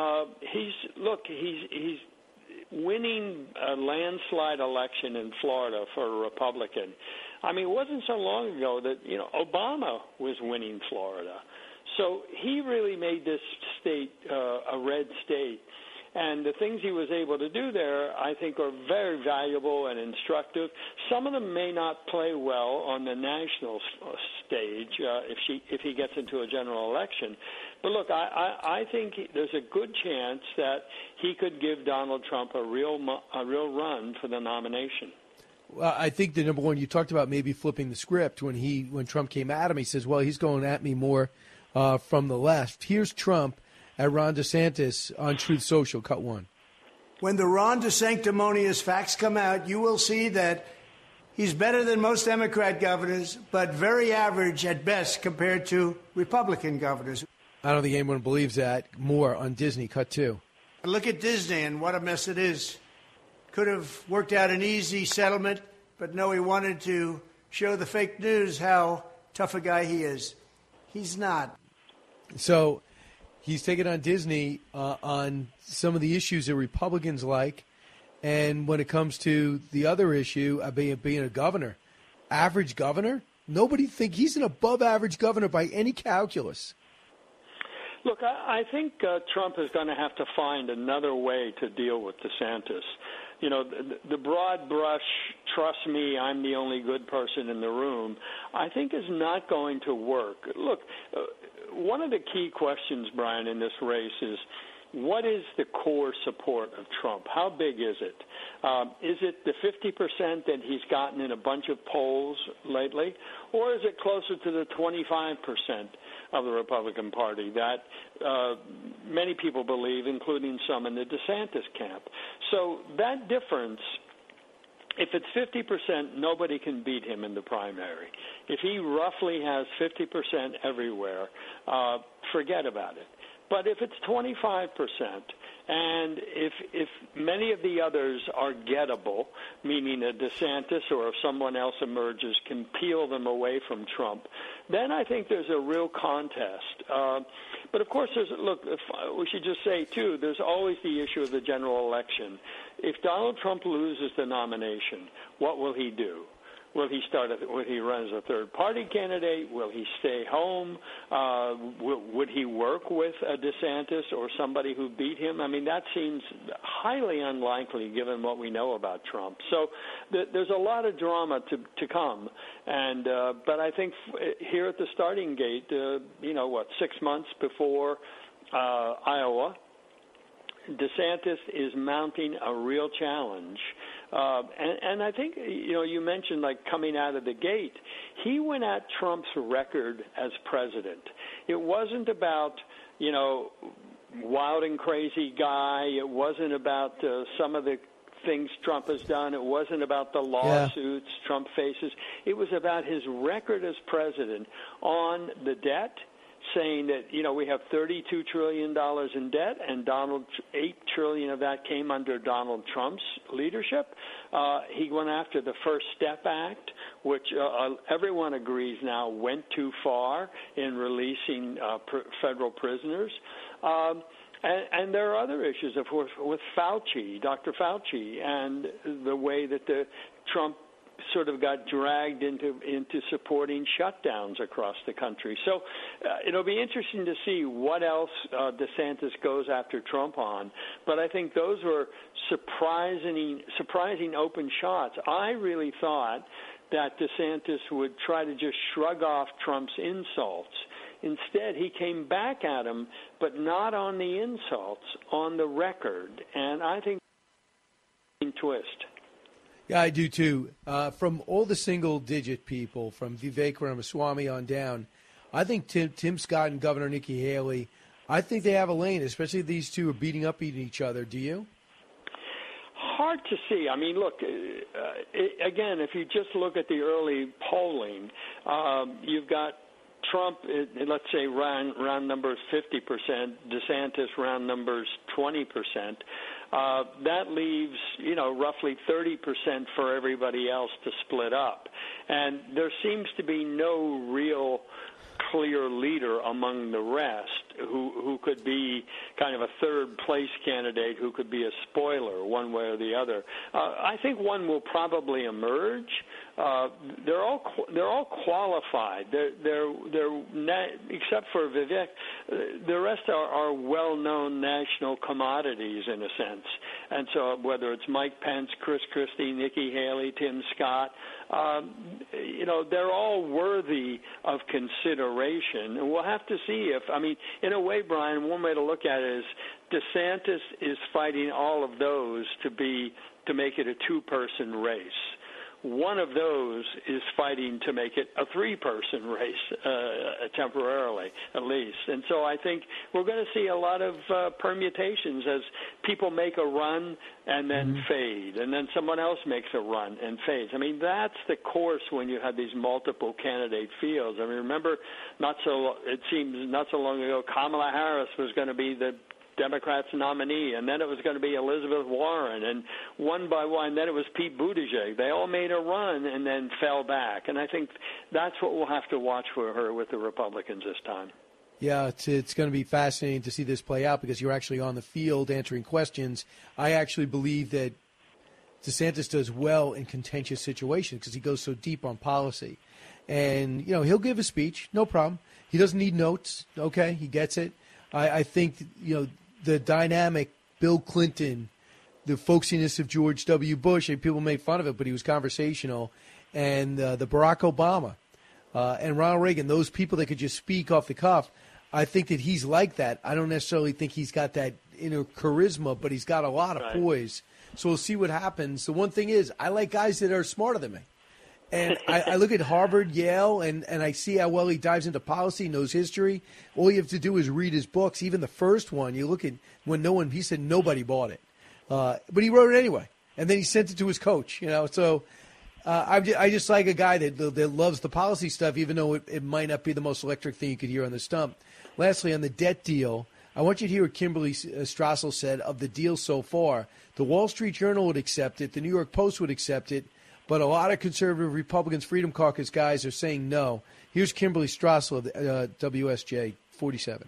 He's winning a landslide election in Florida for a Republican. I mean, it wasn't so long ago that, Obama was winning Florida. So he really made this state a red state. And the things he was able to do there, I think, are very valuable and instructive. Some of them may not play well on the national stage if he gets into a general election. But look, I think there's a good chance that he could give Donald Trump a real run for the nomination. Well, I think the number one, you talked about maybe flipping the script when Trump came at him. He says, well, he's going at me more from the left. Here's Trump at Ron DeSantis on Truth Social, cut 1. When the Ron DeSanctimonious facts come out, you will see that he's better than most Democrat governors, but very average at best compared to Republican governors. I don't think anyone believes that. More on Disney, cut 2. Look at Disney and what a mess it is. Could have worked out an easy settlement, but no, he wanted to show the fake news how tough a guy he is. He's not. So he's taken on Disney on some of the issues that Republicans like, and when it comes to the other issue of being a governor, average governor, nobody think he's an above-average governor by any calculus. Look, I think Trump is going to have to find another way to deal with DeSantis. The broad brush, trust me, I'm the only good person in the room, I think is not going to work. Look, one of the key questions, Brian, in this race is, what is the core support of Trump? How big is it? Is it the 50% that he's gotten in a bunch of polls lately? Or is it closer to the 25% of the Republican Party that many people believe, including some in the DeSantis camp? So that difference, if it's 50%, nobody can beat him in the primary. If he roughly has 50% everywhere, forget about it. But if it's 25%, and if many of the others are gettable, meaning a DeSantis or if someone else emerges can peel them away from Trump, then I think there's a real contest. But, of course, we should just say, too, there's always the issue of the general election. If Donald Trump loses the nomination, what will he do? Will he run as a third-party candidate? Will he stay home? Would he work with a DeSantis or somebody who beat him? I mean, that seems highly unlikely given what we know about Trump. So there's a lot of drama to come. And but I think here at the starting gate, 6 months before Iowa, DeSantis is mounting a real challenge And I think, you mentioned like coming out of the gate. He went at Trump's record as president. It wasn't about, wild and crazy guy. It wasn't about some of the things Trump has done. It wasn't about the lawsuits Trump faces. It was about his record as president on the debt, saying that, we have $32 trillion in debt, and $8 trillion of that came under Donald Trump's leadership. He went after the First Step Act, which everyone agrees now went too far in releasing federal prisoners. And there are other issues, of course, with Fauci, Dr. Fauci, and the way that Trump sort of got dragged into supporting shutdowns across the country. So it'll be interesting to see what else DeSantis goes after Trump on. But I think those were surprising open shots. I really thought that DeSantis would try to just shrug off Trump's insults. Instead, he came back at him, but not on the insults, on the record. And I think twist. Yeah, I do too. From all the single-digit people, from Vivek Ramaswamy on down, I think Tim Scott and Governor Nikki Haley, I think they have a lane, especially if these two are beating each other. Do you? Hard to see. I mean, look, again, if you just look at the early polling, you've got Trump, let's say round numbers 50%, DeSantis round numbers 20%. That leaves, roughly 30% for everybody else to split up. And there seems to be no real clear leader among the rest who could be kind of a third-place candidate who could be a spoiler one way or the other. I think one will probably emerge. They're all qualified. Except for Vivek, the rest are well-known national commodities in a sense. And so whether it's Mike Pence, Chris Christie, Nikki Haley, Tim Scott, they're all worthy of consideration. And we'll have to see in a way, Brian, one way to look at it is DeSantis is fighting all of those to make it a two-person race. One of those is fighting to make it a three-person race temporarily, at least. And so I think we're going to see a lot of permutations as people make a run and then fade, and then someone else makes a run and fades. I mean, that's the course when you have these multiple candidate fields. I mean, remember, it seems not so long ago, Kamala Harris was going to be the Democrats' nominee, and then it was going to be Elizabeth Warren, and one by one, then it was Pete Buttigieg. They all made a run and then fell back, and I think that's what we'll have to watch for her with the Republicans this time. Yeah, it's going to be fascinating to see this play out because you're actually on the field answering questions. I actually believe that DeSantis does well in contentious situations because he goes so deep on policy. And, he'll give a speech, no problem. He doesn't need notes, okay, he gets it. I think, the dynamic Bill Clinton, the folksiness of George W. Bush, and people made fun of it, but he was conversational, and the Barack Obama and Ronald Reagan, those people that could just speak off the cuff, I think that he's like that. I don't necessarily think he's got that inner charisma, but he's got a lot of poise. So we'll see what happens. The one thing is, I like guys that are smarter than me. And I look at Harvard, Yale, and I see how well he dives into policy, knows history. All you have to do is read his books. Even the first one, you look at when he said nobody bought it. But he wrote it anyway. And then he sent it to his coach, So I just like a guy that loves the policy stuff, even though it might not be the most electric thing you could hear on the stump. Lastly, on the debt deal, I want you to hear what Kimberly Strassel said of the deal so far. The Wall Street Journal would accept it. The New York Post would accept it. But a lot of conservative Republicans, Freedom Caucus guys are saying no. Here's Kimberly Strassel of WSJ 47.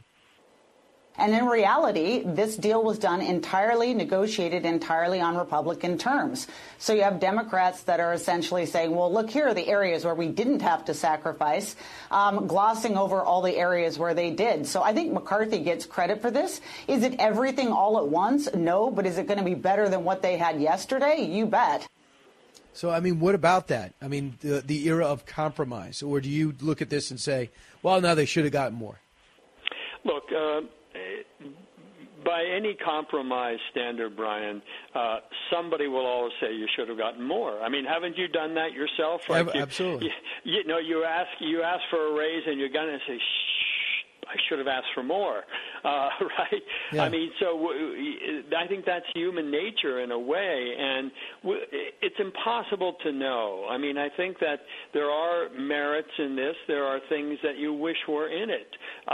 And in reality, this deal was done negotiated entirely on Republican terms. So you have Democrats that are essentially saying, well, look, here are the areas where we didn't have to sacrifice, glossing over all the areas where they did. So I think McCarthy gets credit for this. Is it everything all at once? No, but is it going to be better than what they had yesterday? You bet. So, what about that? The era of compromise. Or do you look at this and say, well, no, they should have gotten more? Look, by any compromise standard, Brian, somebody will always say you should have gotten more. I mean, haven't you done that yourself? Like absolutely. You ask for a raise, and you're going to say, I should have asked for more, right? Yeah. I mean, so I think that's human nature in a way, and it's impossible to know. I mean, I think that there are merits in this. There are things that you wish were in it,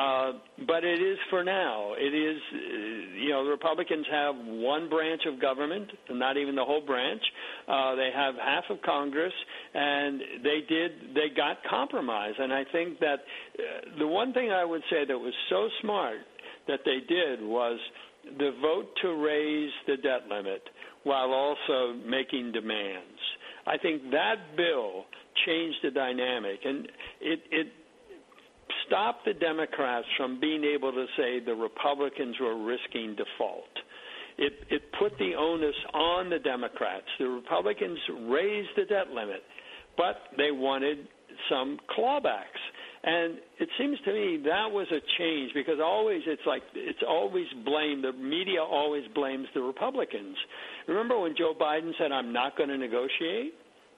but it is for now. It is, the Republicans have one branch of government, not even the whole branch. They have half of Congress, and they got compromise. And I think that the one thing I would say that was so smart that they did was the vote to raise the debt limit while also making demands. I think that bill changed the dynamic, and it stopped the Democrats from being able to say the Republicans were risking default. It put the onus on the Democrats. The Republicans raised the debt limit, but they wanted some clawbacks. And it seems to me that was a change, because it's always blamed. The media always blames the Republicans. Remember when Joe Biden said, I'm not going to negotiate?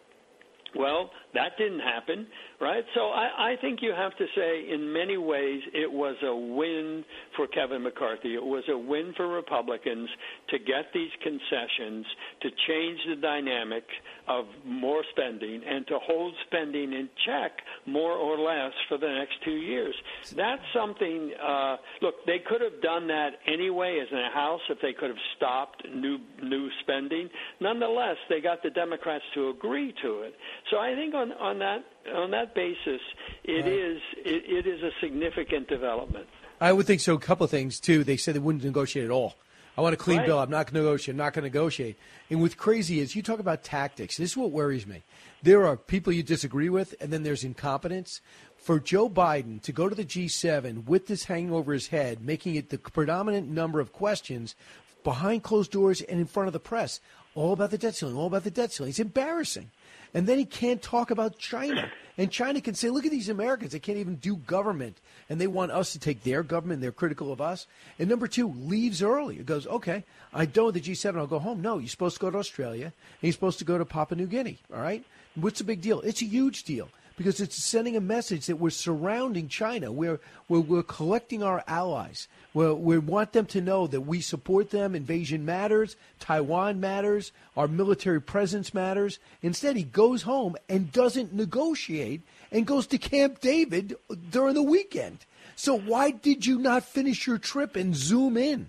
Well, that didn't happen, right? So I think you have to say in many ways it was a win for Kevin McCarthy. It was a win for Republicans to get these concessions, to change the dynamic of more spending and to hold spending in check more or less for the next 2 years. That's something, look, they could have done that anyway as a House if they could have stopped new spending. Nonetheless, they got the Democrats to agree to it. So I think on that basis, it is a significant development. I would think so. A couple of things, too. They said they wouldn't negotiate at all. I want a clean bill. I'm not going to negotiate. I'm not going to negotiate. And what's crazy is you talk about tactics. This is what worries me. There are people you disagree with, and then there's incompetence. For Joe Biden to go to the G7 with this hanging over his head, making it the predominant number of questions behind closed doors and in front of the press, all about the debt ceiling, all about the debt ceiling. It's embarrassing. And then he can't talk about China. And China can say, look at these Americans. They can't even do government. And they want us to take their government. They're critical of us. And number two, leaves early. It goes, okay, I don't with the G7. I'll go home. No, you're supposed to go to Australia. And you're supposed to go to Papua New Guinea. All right? What's the big deal? It's a huge deal. Because it's sending a message that we're surrounding China. We're collecting our allies. We want them to know that we support them. Invasion matters. Taiwan matters. Our military presence matters. Instead, he goes home and doesn't negotiate and goes to Camp David during the weekend. So why did you not finish your trip and zoom in?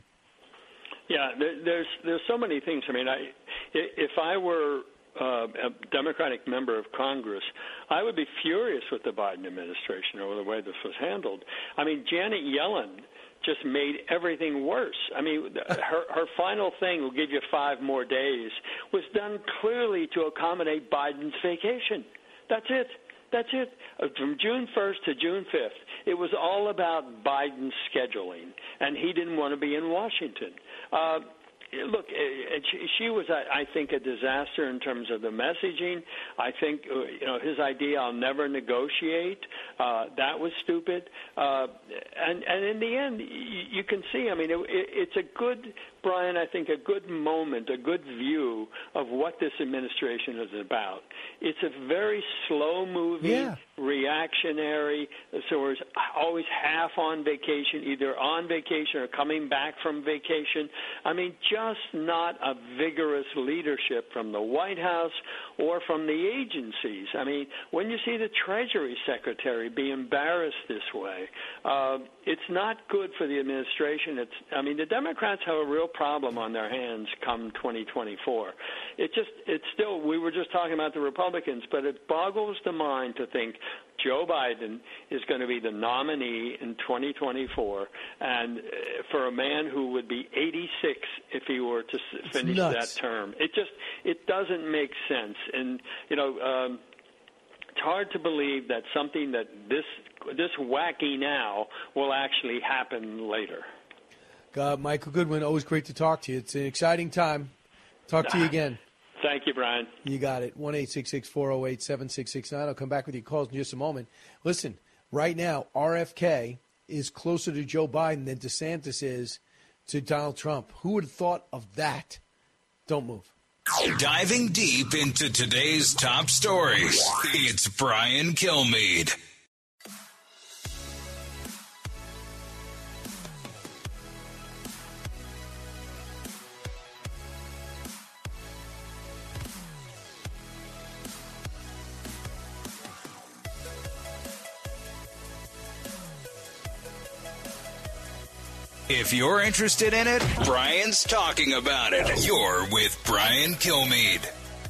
Yeah, there's so many things. I mean, if I were a Democratic member of Congress, I would be furious with the Biden administration over the way this was handled. I mean, Janet Yellen just made everything worse. I mean, her final thing, will give you 5 more days, was done clearly to accommodate Biden's vacation. That's it. That's it. From June 1st to June 5th, it was all about Biden's scheduling, and he didn't want to be in Washington. Look, she was, I think, a disaster in terms of the messaging. I think, his idea, I'll never negotiate, that was stupid. And in the end, you can see, I mean, it's a good, Brian, I think a good moment, a good view of what this administration is about. It's a very slow-moving, reactionary, so we're always half on vacation, either on vacation or coming back from vacation. I mean, just not a vigorous leadership from the White House or from the agencies. I mean, when you see the Treasury Secretary be embarrassed this way, it's not good for the administration. The Democrats have a real problem on their hands come 2024. We were just talking about the Republicans, but it boggles the mind to think Joe Biden is going to be the nominee in 2024, and for a man who would be 86 if he were to finish that term. It doesn't make sense. And, it's hard to believe that something that this wacky now will actually happen later. Michael Goodwin, always great to talk to you. It's an exciting time. Talk to you again. Thank you, Brian. You got it. 1-866-408-7669. I'll come back with your calls in just a moment. Listen, right now, RFK is closer to Joe Biden than DeSantis is to Donald Trump. Who would have thought of that? Don't move. Diving deep into today's top stories, it's Brian Kilmeade. If you're interested in it, Brian's talking about it. You're with Brian Kilmeade.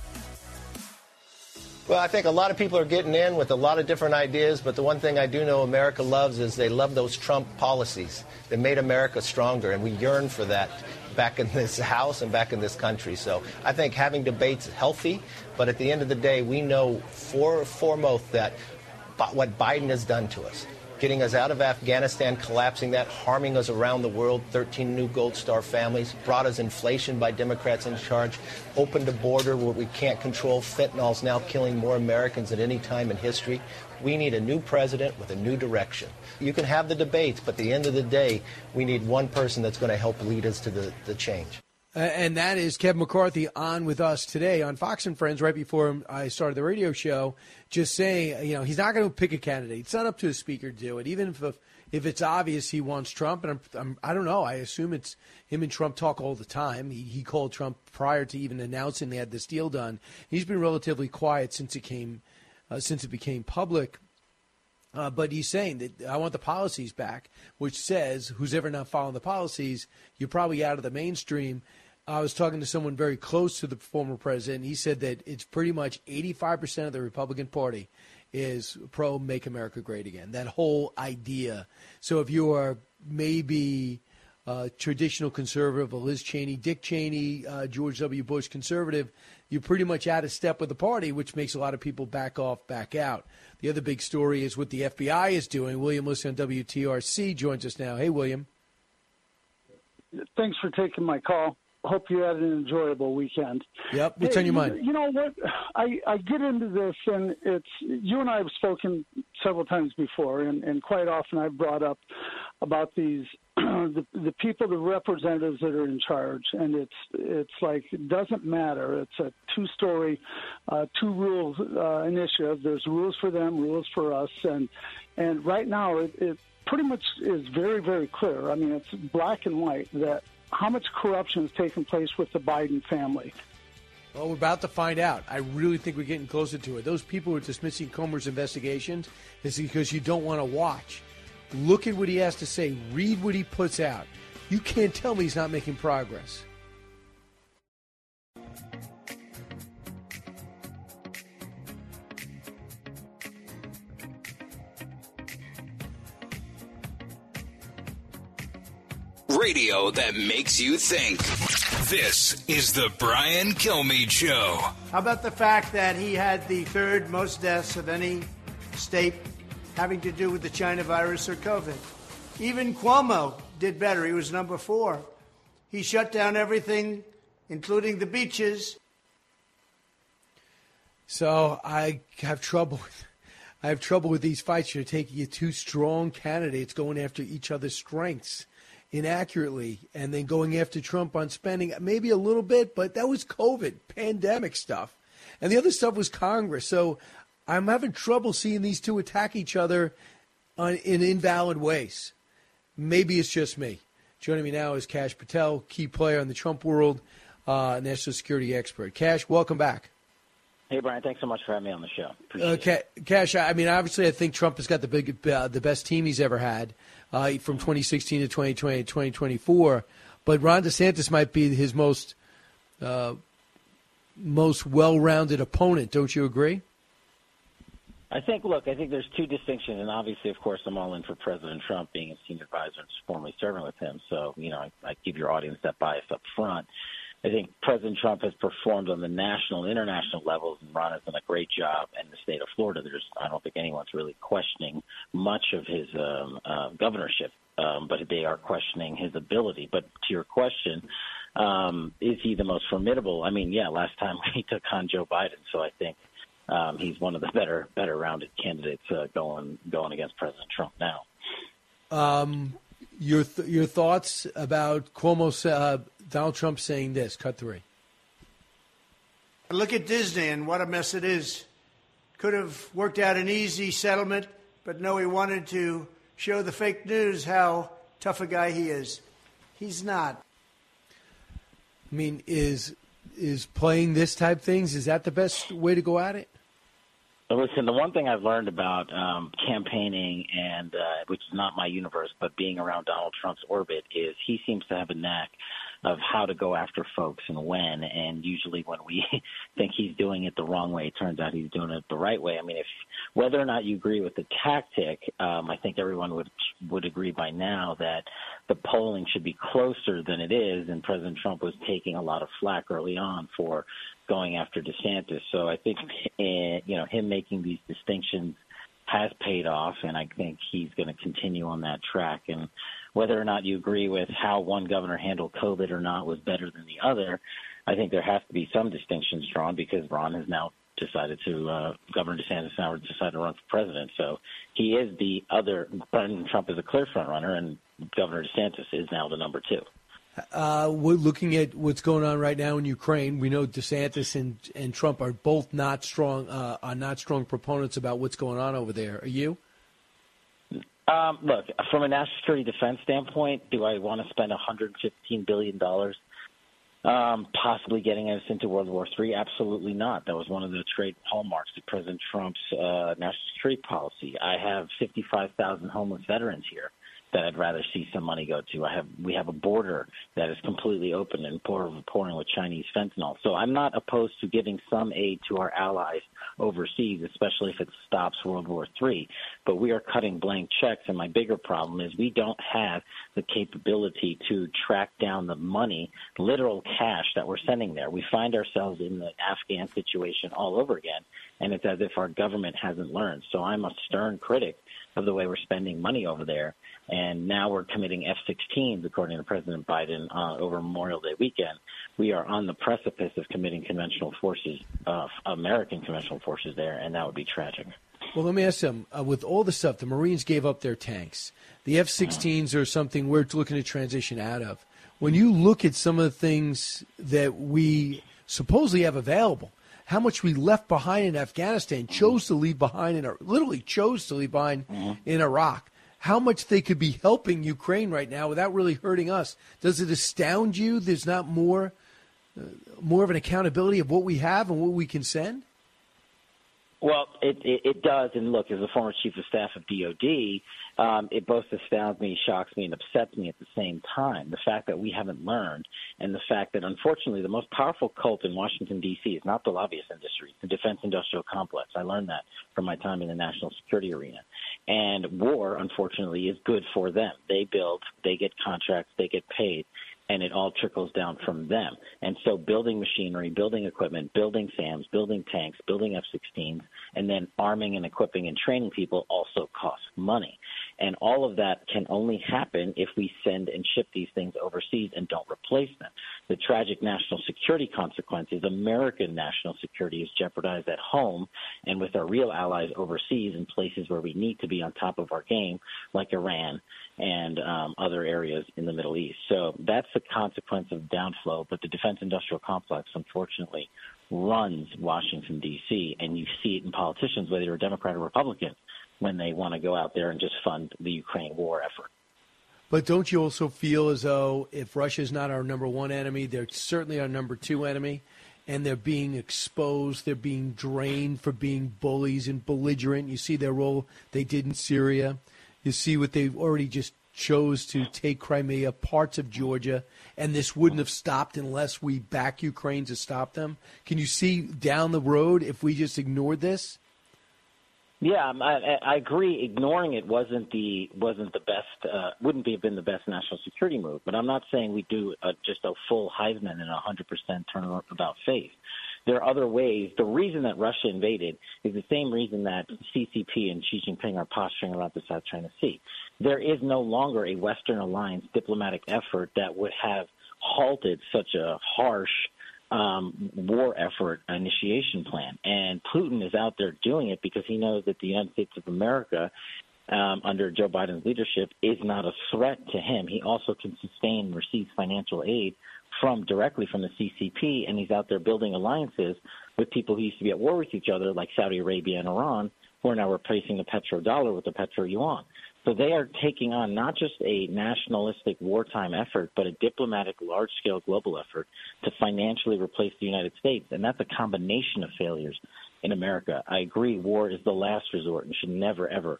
Well, I think a lot of people are getting in with a lot of different ideas, but the one thing I do know America loves is they love those Trump policies that made America stronger, and we yearn for that back in this House and back in this country. So I think having debates is healthy, but at the end of the day, we know foremost that what Biden has done to us, getting us out of Afghanistan, collapsing that, harming us around the world, 13 new Gold Star families, brought us inflation by Democrats in charge, opened a border where we can't control. Fentanyl's now killing more Americans than any time in history. We need a new president with a new direction. You can have the debates, but at the end of the day, we need one person that's going to help lead us to the change. And that is Kevin McCarthy on with us today on Fox and Friends right before I started the radio show, just saying, he's not going to pick a candidate. It's not up to the speaker to do it, even if it's obvious he wants Trump. And I don't know. I assume it's him and Trump talk all the time. He called Trump prior to even announcing they had this deal done. He's been relatively quiet since it became public. But he's saying that I want the policies back, which says who's ever not following the policies, you're probably out of the mainstream. I was talking to someone very close to the former president. He said that it's pretty much 85% of the Republican Party is pro Make America Great Again, that whole idea. So if you are maybe traditional conservative, a Liz Cheney, Dick Cheney, George W. Bush conservative, you're pretty much out of step with the party, which makes a lot of people back off, back out. The other big story is what the FBI is doing. William Lissy on WTRC joins us now. Hey, William. Thanks for taking my call. Hope you had an enjoyable weekend. Yep. What's on your mind? You know what? I get into this, and it's you and I have spoken several times before, and quite often I've brought up about these the people, the representatives that are in charge, and it's like it doesn't matter. It's a two-story, two rules initiative. There's rules for them, rules for us, and right now it pretty much is very, very clear. I mean, it's black and white that how much corruption has taken place with the Biden family. Well, we're about to find out. I really think we're getting closer to it. Those people who are dismissing Comer's investigations is because you don't want to watch. Look at what he has to say. Read what he puts out. You can't tell me he's not making progress. Radio that makes you think. This is the Brian Kilmeade Show. How about the fact that he had the third most deaths of any state having to do with the China virus or COVID? Even Cuomo did better. He was number 4. He shut down everything, including the beaches. So I have trouble with these fights. You're taking two strong candidates going after each other's strengths inaccurately, and then going after Trump on spending, maybe a little bit, but that was COVID, pandemic stuff. And the other stuff was Congress. So I'm having trouble seeing these two attack each other in invalid ways. Maybe it's just me. Joining me now is Kash Patel, key player in the Trump world, national security expert. Kash, welcome back. Hey, Brian, thanks so much for having me on the show. Appreciate it. Kash, I mean, obviously I think Trump has got the best team he's ever had. From 2016 to 2020 to 2024, but Ron DeSantis might be his most well-rounded opponent. Don't you agree? I think there's two distinctions, and obviously, of course, I'm all in for President Trump being a senior advisor and formerly serving with him. So, I give your audience that bias up front. I think President Trump has performed on the national and international levels, and Ron has done a great job in the state of Florida. I don't think anyone's really questioning much of his governorship, but they are questioning his ability. But to your question, is he the most formidable? I mean, yeah, last time he took on Joe Biden, so I think he's one of the better rounded candidates going against President Trump now. Your thoughts about Donald Trump saying this? Cut 3. Look at Disney and what a mess it is. Could have worked out an easy settlement, but no, he wanted to show the fake news how tough a guy he is. He's not. I mean, is playing this type of things, is that the best way to go at it? Listen, the one thing I've learned about campaigning, and which is not my universe, but being around Donald Trump's orbit, is he seems to have a knack of how to go after folks and when. And usually when we think he's doing it the wrong way, it turns out he's doing it the right way. I mean, whether or not you agree with the tactic, I think everyone would agree by now that the polling should be closer than it is, and President Trump was taking a lot of flack early on for going after DeSantis. So I think, him making these distinctions has paid off, and I think he's going to continue on that track. And whether or not you agree with how one governor handled COVID or not was better than the other, I think there has to be some distinctions drawn because Ron has now decided to, Governor DeSantis now decided to run for president. So he is the other, President Trump is a clear front runner, and Governor DeSantis is now the number 2. We're looking at what's going on right now in Ukraine. We know DeSantis and Trump are both not strong proponents about what's going on over there. Are you? Look, from a national security defense standpoint, do I want to spend $115 billion possibly getting us into World War III? Absolutely not. That was one of the trade hallmarks of President Trump's national security policy. I have 55,000 homeless veterans here that I'd rather see some money go to. We have a border that is completely open and pouring with Chinese fentanyl. So I'm not opposed to giving some aid to our allies overseas, especially if it stops World War III. But we are cutting blank checks, and my bigger problem is we don't have the capability to track down the money, literal cash that we're sending there. We find ourselves in the Afghan situation all over again, and it's as if our government hasn't learned. So I'm a stern critic of the way we're spending money over there. And now we're committing F-16s, according to President Biden, over Memorial Day weekend. We are on the precipice of committing conventional forces, American conventional forces there, and that would be tragic. Well, let me ask them, with all the stuff, the Marines gave up their tanks. The F-16s are something we're looking to transition out of. When you look at some of the things that we supposedly have available, how much we left behind in Afghanistan, chose to leave behind in Iraq, how much they could be helping Ukraine right now without really hurting us. Does it astound you there's not more of an accountability of what we have and what we can send? Well, it does. And look, as a former chief of staff of DOD, it both astounds me, shocks me, and upsets me at the same time. The fact that we haven't learned, and the fact that, unfortunately, the most powerful cult in Washington, D.C. is not the lobbyist industry, it's the defense industrial complex. I learned that from my time in the national security arena. And war, unfortunately, is good for them. They build, they get contracts, they get paid, and it all trickles down from them. And so building machinery, building equipment, building SAMs, building tanks, building F-16s, and then arming and equipping and training people also costs money. And all of that can only happen if we send and ship these things overseas and don't replace them. The tragic national security consequences, American national security, is jeopardized at home and with our real allies overseas in places where we need to be on top of our game, like Iran and other areas in the Middle East. So that's the consequence of downflow. But the defense industrial complex, unfortunately, runs Washington, D.C., and you see it in politicians, whether you're a Democrat or Republican, when they want to go out there and just fund the Ukraine war effort. But don't you also feel as though if Russia's not our number one enemy, they're certainly our number two enemy, and they're being exposed, they're being drained for being bullies and belligerent? You see their role they did in Syria. You see what they've already just chose to take Crimea, parts of Georgia, and this wouldn't have stopped unless we back Ukraine to stop them. Can you see down the road if we just ignored this? Yeah, I agree. Ignoring it wasn't the best. Wouldn't have been the best national security move. But I'm not saying we do just a full Heisman and 100% turnabout face. There are other ways. The reason that Russia invaded is the same reason that CCP and Xi Jinping are posturing about the South China Sea. There is no longer a Western alliance diplomatic effort that would have halted such a harsh war effort initiation plan. And Putin is out there doing it because he knows that the United States of America under Joe Biden's leadership is not a threat to him. He also can sustain and receive financial aid directly from the CCP, and he's out there building alliances with people who used to be at war with each other, like Saudi Arabia and Iran, who are now replacing the petrodollar with the petro-yuan. So they are taking on not just a nationalistic wartime effort, but a diplomatic, large-scale global effort to financially replace the United States, and that's a combination of failures in America. I agree, war is the last resort and should never, ever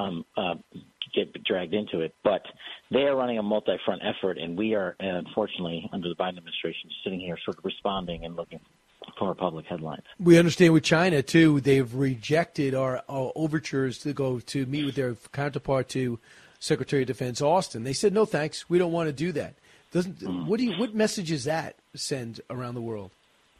get dragged into it. But they are running a multi-front effort, and we are, unfortunately, under the Biden administration, sitting here sort of responding and looking for public headlines. We understand with China, too, they've rejected our overtures to go to meet with their counterpart to Secretary of Defense Austin. They said, no, thanks, we don't want to do that. What message does that send around the world?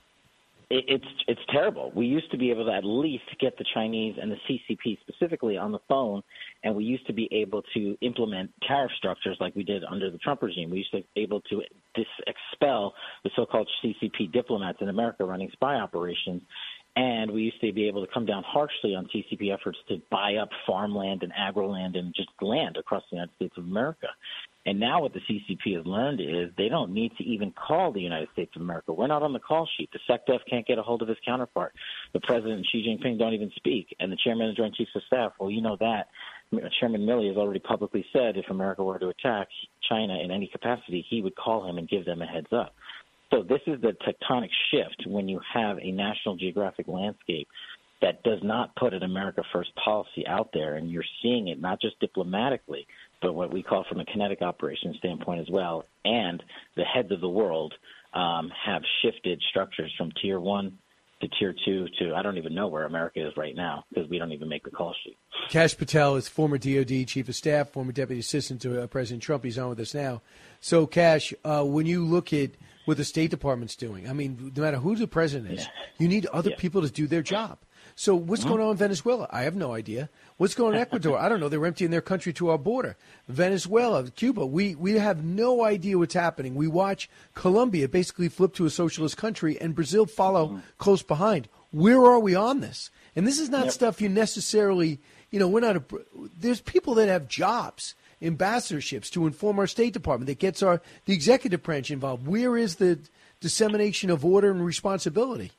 It's terrible. We used to be able to at least get the Chinese and the CCP specifically on the phone, and we used to be able to implement tariff structures like we did under the Trump regime. We used to be able to expel the so-called CCP diplomats in America running spy operations, and we used to be able to come down harshly on CCP efforts to buy up farmland and agri-land and just land across the United States of America. And now what the CCP has learned is they don't need to even call the United States of America. We're not on the call sheet. The SecDef can't get a hold of his counterpart. The President, Xi Jinping, don't even speak. And the Chairman of the Joint Chiefs of Staff, well, you know that. Chairman Milley has already publicly said if America were to attack China in any capacity, he would call him and give them a heads up. So this is the tectonic shift when you have a national geographic landscape that does not put an America First policy out there, and you're seeing it not just diplomatically, but what we call from a kinetic operations standpoint as well. And the heads of the world have shifted structures from Tier 1 to Tier 2 to I don't even know where America is right now because we don't even make the call sheet. Kash Patel is former DOD Chief of Staff, former Deputy Assistant to President Trump. He's on with us now. So, Kash, when you look at what the State Department's doing, I mean, no matter who the president is, you need other people to do their job. So what's going on in Venezuela? I have no idea. What's going on in Ecuador? I don't know. They're emptying their country to our border. Venezuela, Cuba, we have no idea what's happening. We watch Colombia basically flip to a socialist country and Brazil follow close behind. Where are we on this? And this is not stuff you necessarily, there's people that have jobs, ambassadorships to inform our State Department that gets the executive branch involved. Where is the dissemination of order and responsibility?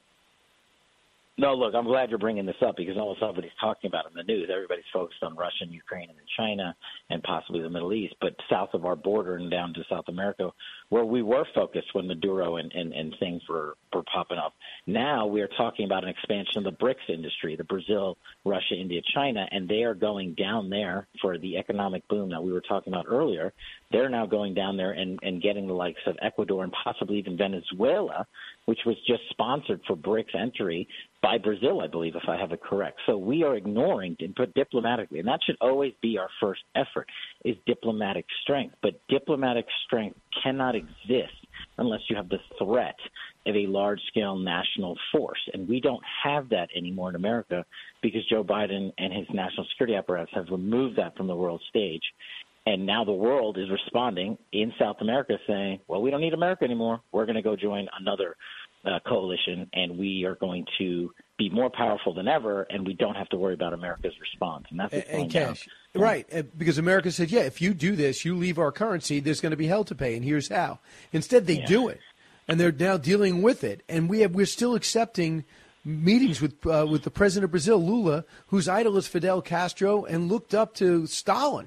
No, look, I'm glad you're bringing this up because almost everybody's talking about it in the news. Everybody's focused on Russia and Ukraine and China and possibly the Middle East, but south of our border and down to South America, where we were focused when Maduro and things were popping up. Now we are talking about an expansion of the BRICS industry, the Brazil, Russia, India, China, and they are going down there for the economic boom that we were talking about earlier. They're now going down there and getting the likes of Ecuador and possibly even Venezuela, which was just sponsored for BRICS entry by Brazil, I believe, if I have it correct. So we are ignoring input diplomatically, and that should always be our first effort, is diplomatic strength. But diplomatic strength cannot exist unless you have the threat of a large-scale national force. And we don't have that anymore in America because Joe Biden and his national security apparatus have removed that from the world stage. And now the world is responding in South America saying, well, we don't need America anymore. We're going to go join another coalition, and we are going to be more powerful than ever, and we don't have to worry about America's response. And that's what's going down. Right, because America said, yeah, if you do this, you leave our currency, there's going to be hell to pay, and here's how. Instead, they do it, and they're now dealing with it. And we're still accepting meetings with the president of Brazil, Lula, whose idol is Fidel Castro and looked up to Stalin.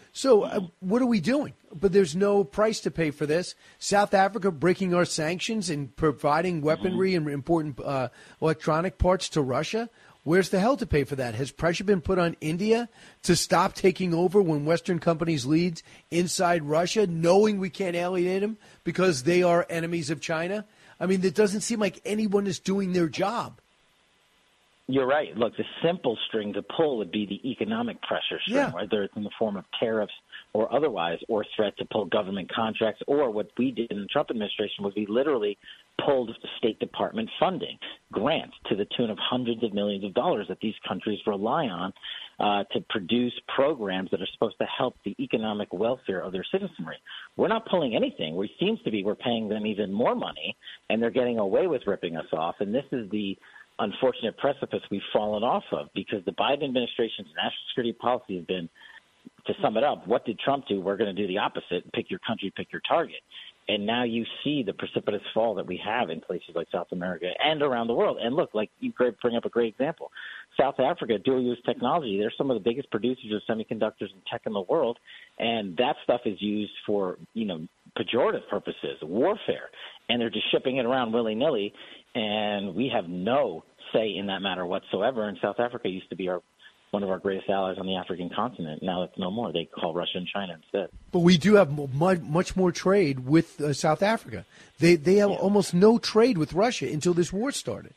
So what are we doing? But there's no price to pay for this. South Africa breaking our sanctions and providing weaponry and important electronic parts to Russia. Where's the hell to pay for that? Has pressure been put on India to stop taking over when Western companies lead inside Russia, knowing we can't alienate them because they are enemies of China? I mean, it doesn't seem like anyone is doing their job. You're right. Look, the simple string to pull would be the economic pressure string, whether it's in the form of tariffs or otherwise, or threat to pull government contracts, or what we did in the Trump administration was we literally pulled State Department funding, grants to the tune of hundreds of millions of dollars that these countries rely on to produce programs that are supposed to help the economic welfare of their citizenry. We're not pulling anything. It seems to be we're paying them even more money, and they're getting away with ripping us off. And this is the unfortunate precipice we've fallen off of, because the Biden administration's national security policy has been, to sum it up, what did Trump do? We're going to do the opposite. Pick your country, pick your target. And now you see the precipitous fall that we have in places like South America and around the world. And look, like you bring up a great example. South Africa, dual-use technology, they're some of the biggest producers of semiconductors and tech in the world. And that stuff is used for, pejorative purposes, warfare. And they're just shipping it around willy-nilly. And we have no say in that matter whatsoever. And South Africa used to be one of our greatest allies on the African continent. Now it's no more. They call Russia and China instead. But we do have much more trade with South Africa. They have almost no trade with Russia until this war started.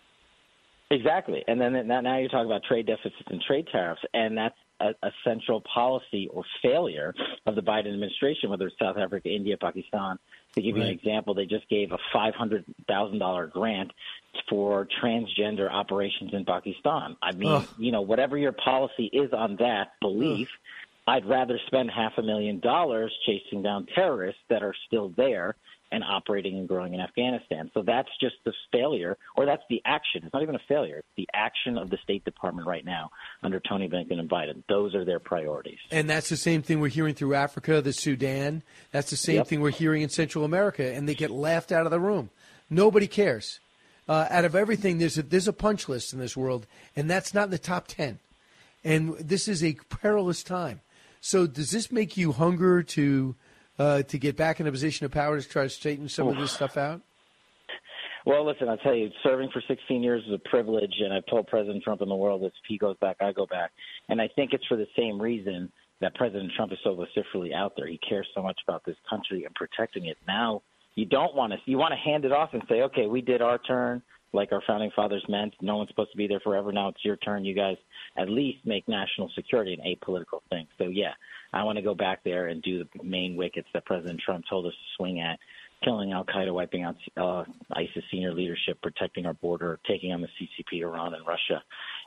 Exactly. And then now you're talking about trade deficits and trade tariffs, and that's a central policy or failure of the Biden administration, whether it's South Africa, India, Pakistan. To give you an example, they just gave a $500,000 grant for transgender operations in Pakistan. I mean, whatever your policy is on that belief, I'd rather spend $500,000 chasing down terrorists that are still there and operating and growing in Afghanistan. So that's just the failure, or that's the action. It's not even a failure. It's the action of the State Department right now under Tony Blinken and Biden. Those are their priorities. And that's the same thing we're hearing through Africa, the Sudan. That's the same thing we're hearing in Central America, and they get laughed out of the room. Nobody cares. Out of everything, there's a punch list in this world, and that's not in the top 10. And this is a perilous time. So does this make you hunger to get back in a position of power to try to straighten some of this stuff out? Well, listen, I'll tell you, serving for 16 years is a privilege, and I've told President Trump in the world that if he goes back, I go back. And I think it's for the same reason that President Trump is so vociferously out there. He cares so much about this country and protecting it. Now, you want to hand it off and say, okay, we did our turn like our founding fathers meant. No one's supposed to be there forever. Now it's your turn. You guys at least make national security an apolitical thing. So, yeah, I want to go back there and do the main wickets that President Trump told us to swing at, killing al-Qaeda, wiping out ISIS senior leadership, protecting our border, taking on the CCP, Iran, and Russia,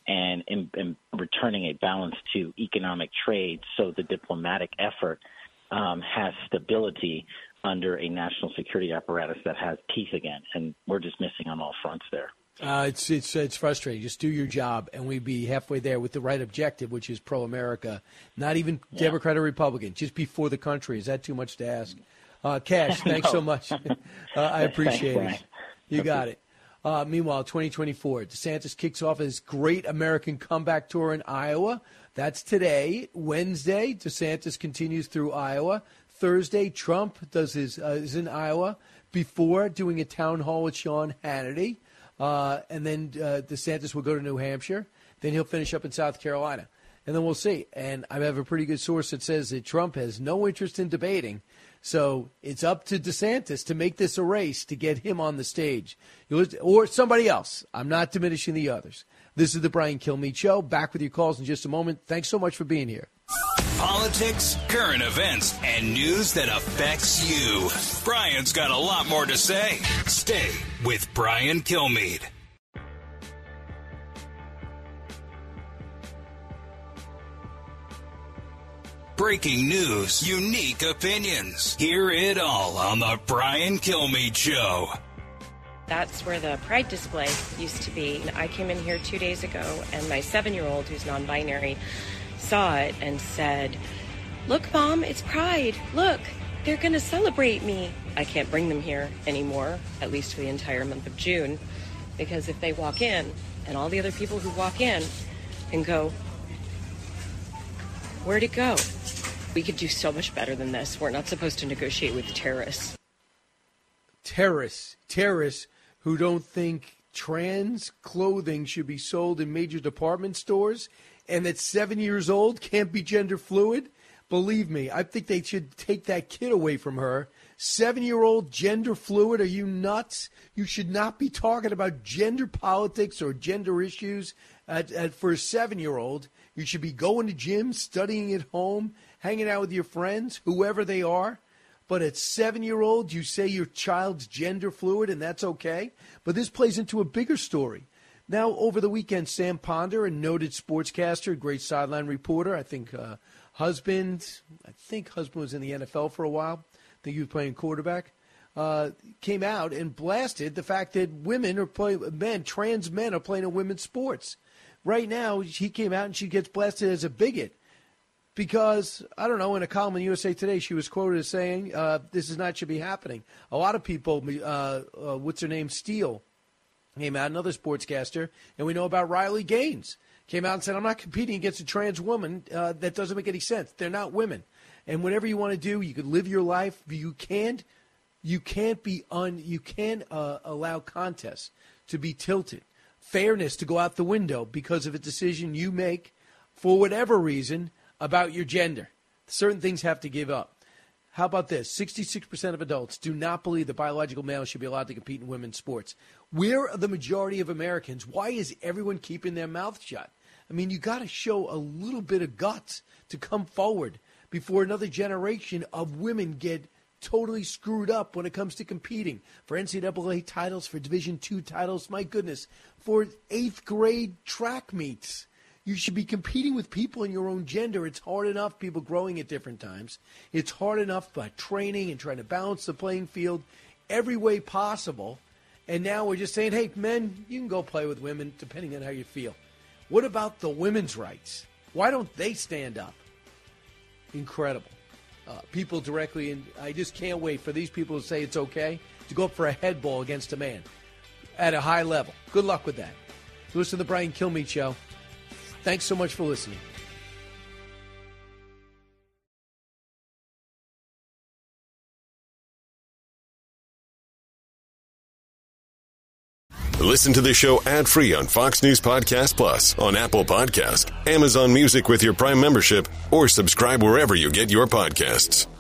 and returning a balance to economic trade so the diplomatic effort has stability under a national security apparatus that has teeth again. And we're just missing on all fronts there. It's frustrating. Just do your job, and we'd be halfway there with the right objective, which is pro-America, not even Democrat or Republican, just be for the country. Is that too much to ask? Cash, thanks so much. I appreciate it. You got it. Meanwhile, 2024, DeSantis kicks off his Great American Comeback Tour in Iowa. That's today. Wednesday, DeSantis continues through Iowa. Thursday, Trump is in Iowa before doing a town hall with Sean Hannity. And then DeSantis will go to New Hampshire. Then he'll finish up in South Carolina. And then we'll see. And I have a pretty good source that says that Trump has no interest in debating. So it's up to DeSantis to make this a race to get him on the stage. Or somebody else. I'm not diminishing the others. This is the Brian Kilmeade Show. Back with your calls in just a moment. Thanks so much for being here. Politics, current events, and news that affects you. Brian's got a lot more to say. Stay with Brian Kilmeade. Breaking news, unique opinions. Hear it all on the Brian Kilmeade Show. That's where the Pride display used to be. I came in here 2 days ago, and my 7-year-old, who's non-binary, saw it and said, "Look, Mom, it's Pride. Look, they're going to celebrate me." I can't bring them here anymore, at least for the entire month of June, because if they walk in, and all the other people who walk in and go, "Where'd it go?" We could do so much better than this. We're not supposed to negotiate with terrorists. Terrorists who don't think trans clothing should be sold in major department stores and that 7 years old can't be gender fluid. Believe me, I think they should take that kid away from her. 7-year-old gender fluid? Are you nuts? You should not be talking about gender politics or gender issues for a 7-year-old. You should be going to gym, studying at home, hanging out with your friends, whoever they are. But at 7-year-old, you say your child's gender fluid, and that's okay? But this plays into a bigger story. Now, over the weekend, Sam Ponder, a noted sportscaster, great sideline reporter, I think husband was in the NFL for a while. I think he was playing quarterback. came out and blasted the fact that trans men are playing in women's sports. Right now, he came out and she gets blasted as a bigot because, I don't know, in a column in USA Today, she was quoted as saying, this is not should be happening. A lot of people, what's her name, Steele, came out, another sportscaster, and we know about Riley Gaines, came out and said, I'm not competing against a trans woman. That doesn't make any sense. They're not women. And whatever you want to do, you can live your life. You can't allow contests to be tilted. Fairness to go out the window because of a decision you make for whatever reason about your gender. Certain things have to give up. How about this? 66% of adults do not believe that biological males should be allowed to compete in women's sports. Where are the majority of Americans? Why is everyone keeping their mouth shut? I mean, you got to show a little bit of guts to come forward before another generation of women get totally screwed up when it comes to competing for NCAA titles, for Division II titles, my goodness, for 8th grade track meets. You should be competing with people in your own gender. It's hard enough, people growing at different times. It's hard enough by training and trying to balance the playing field every way possible. And now we're just saying, hey, men, you can go play with women depending on how you feel. What about the women's rights? Why don't they stand up? Incredible. People directly, and I just can't wait for these people to say it's okay to go up for a head ball against a man at a high level. Good luck with that. Listen to the Brian Kilmeade Show. Thanks so much for listening. Listen to the show ad-free on Fox News Podcast Plus, on Apple Podcast, Amazon Music with your Prime membership, or subscribe wherever you get your podcasts.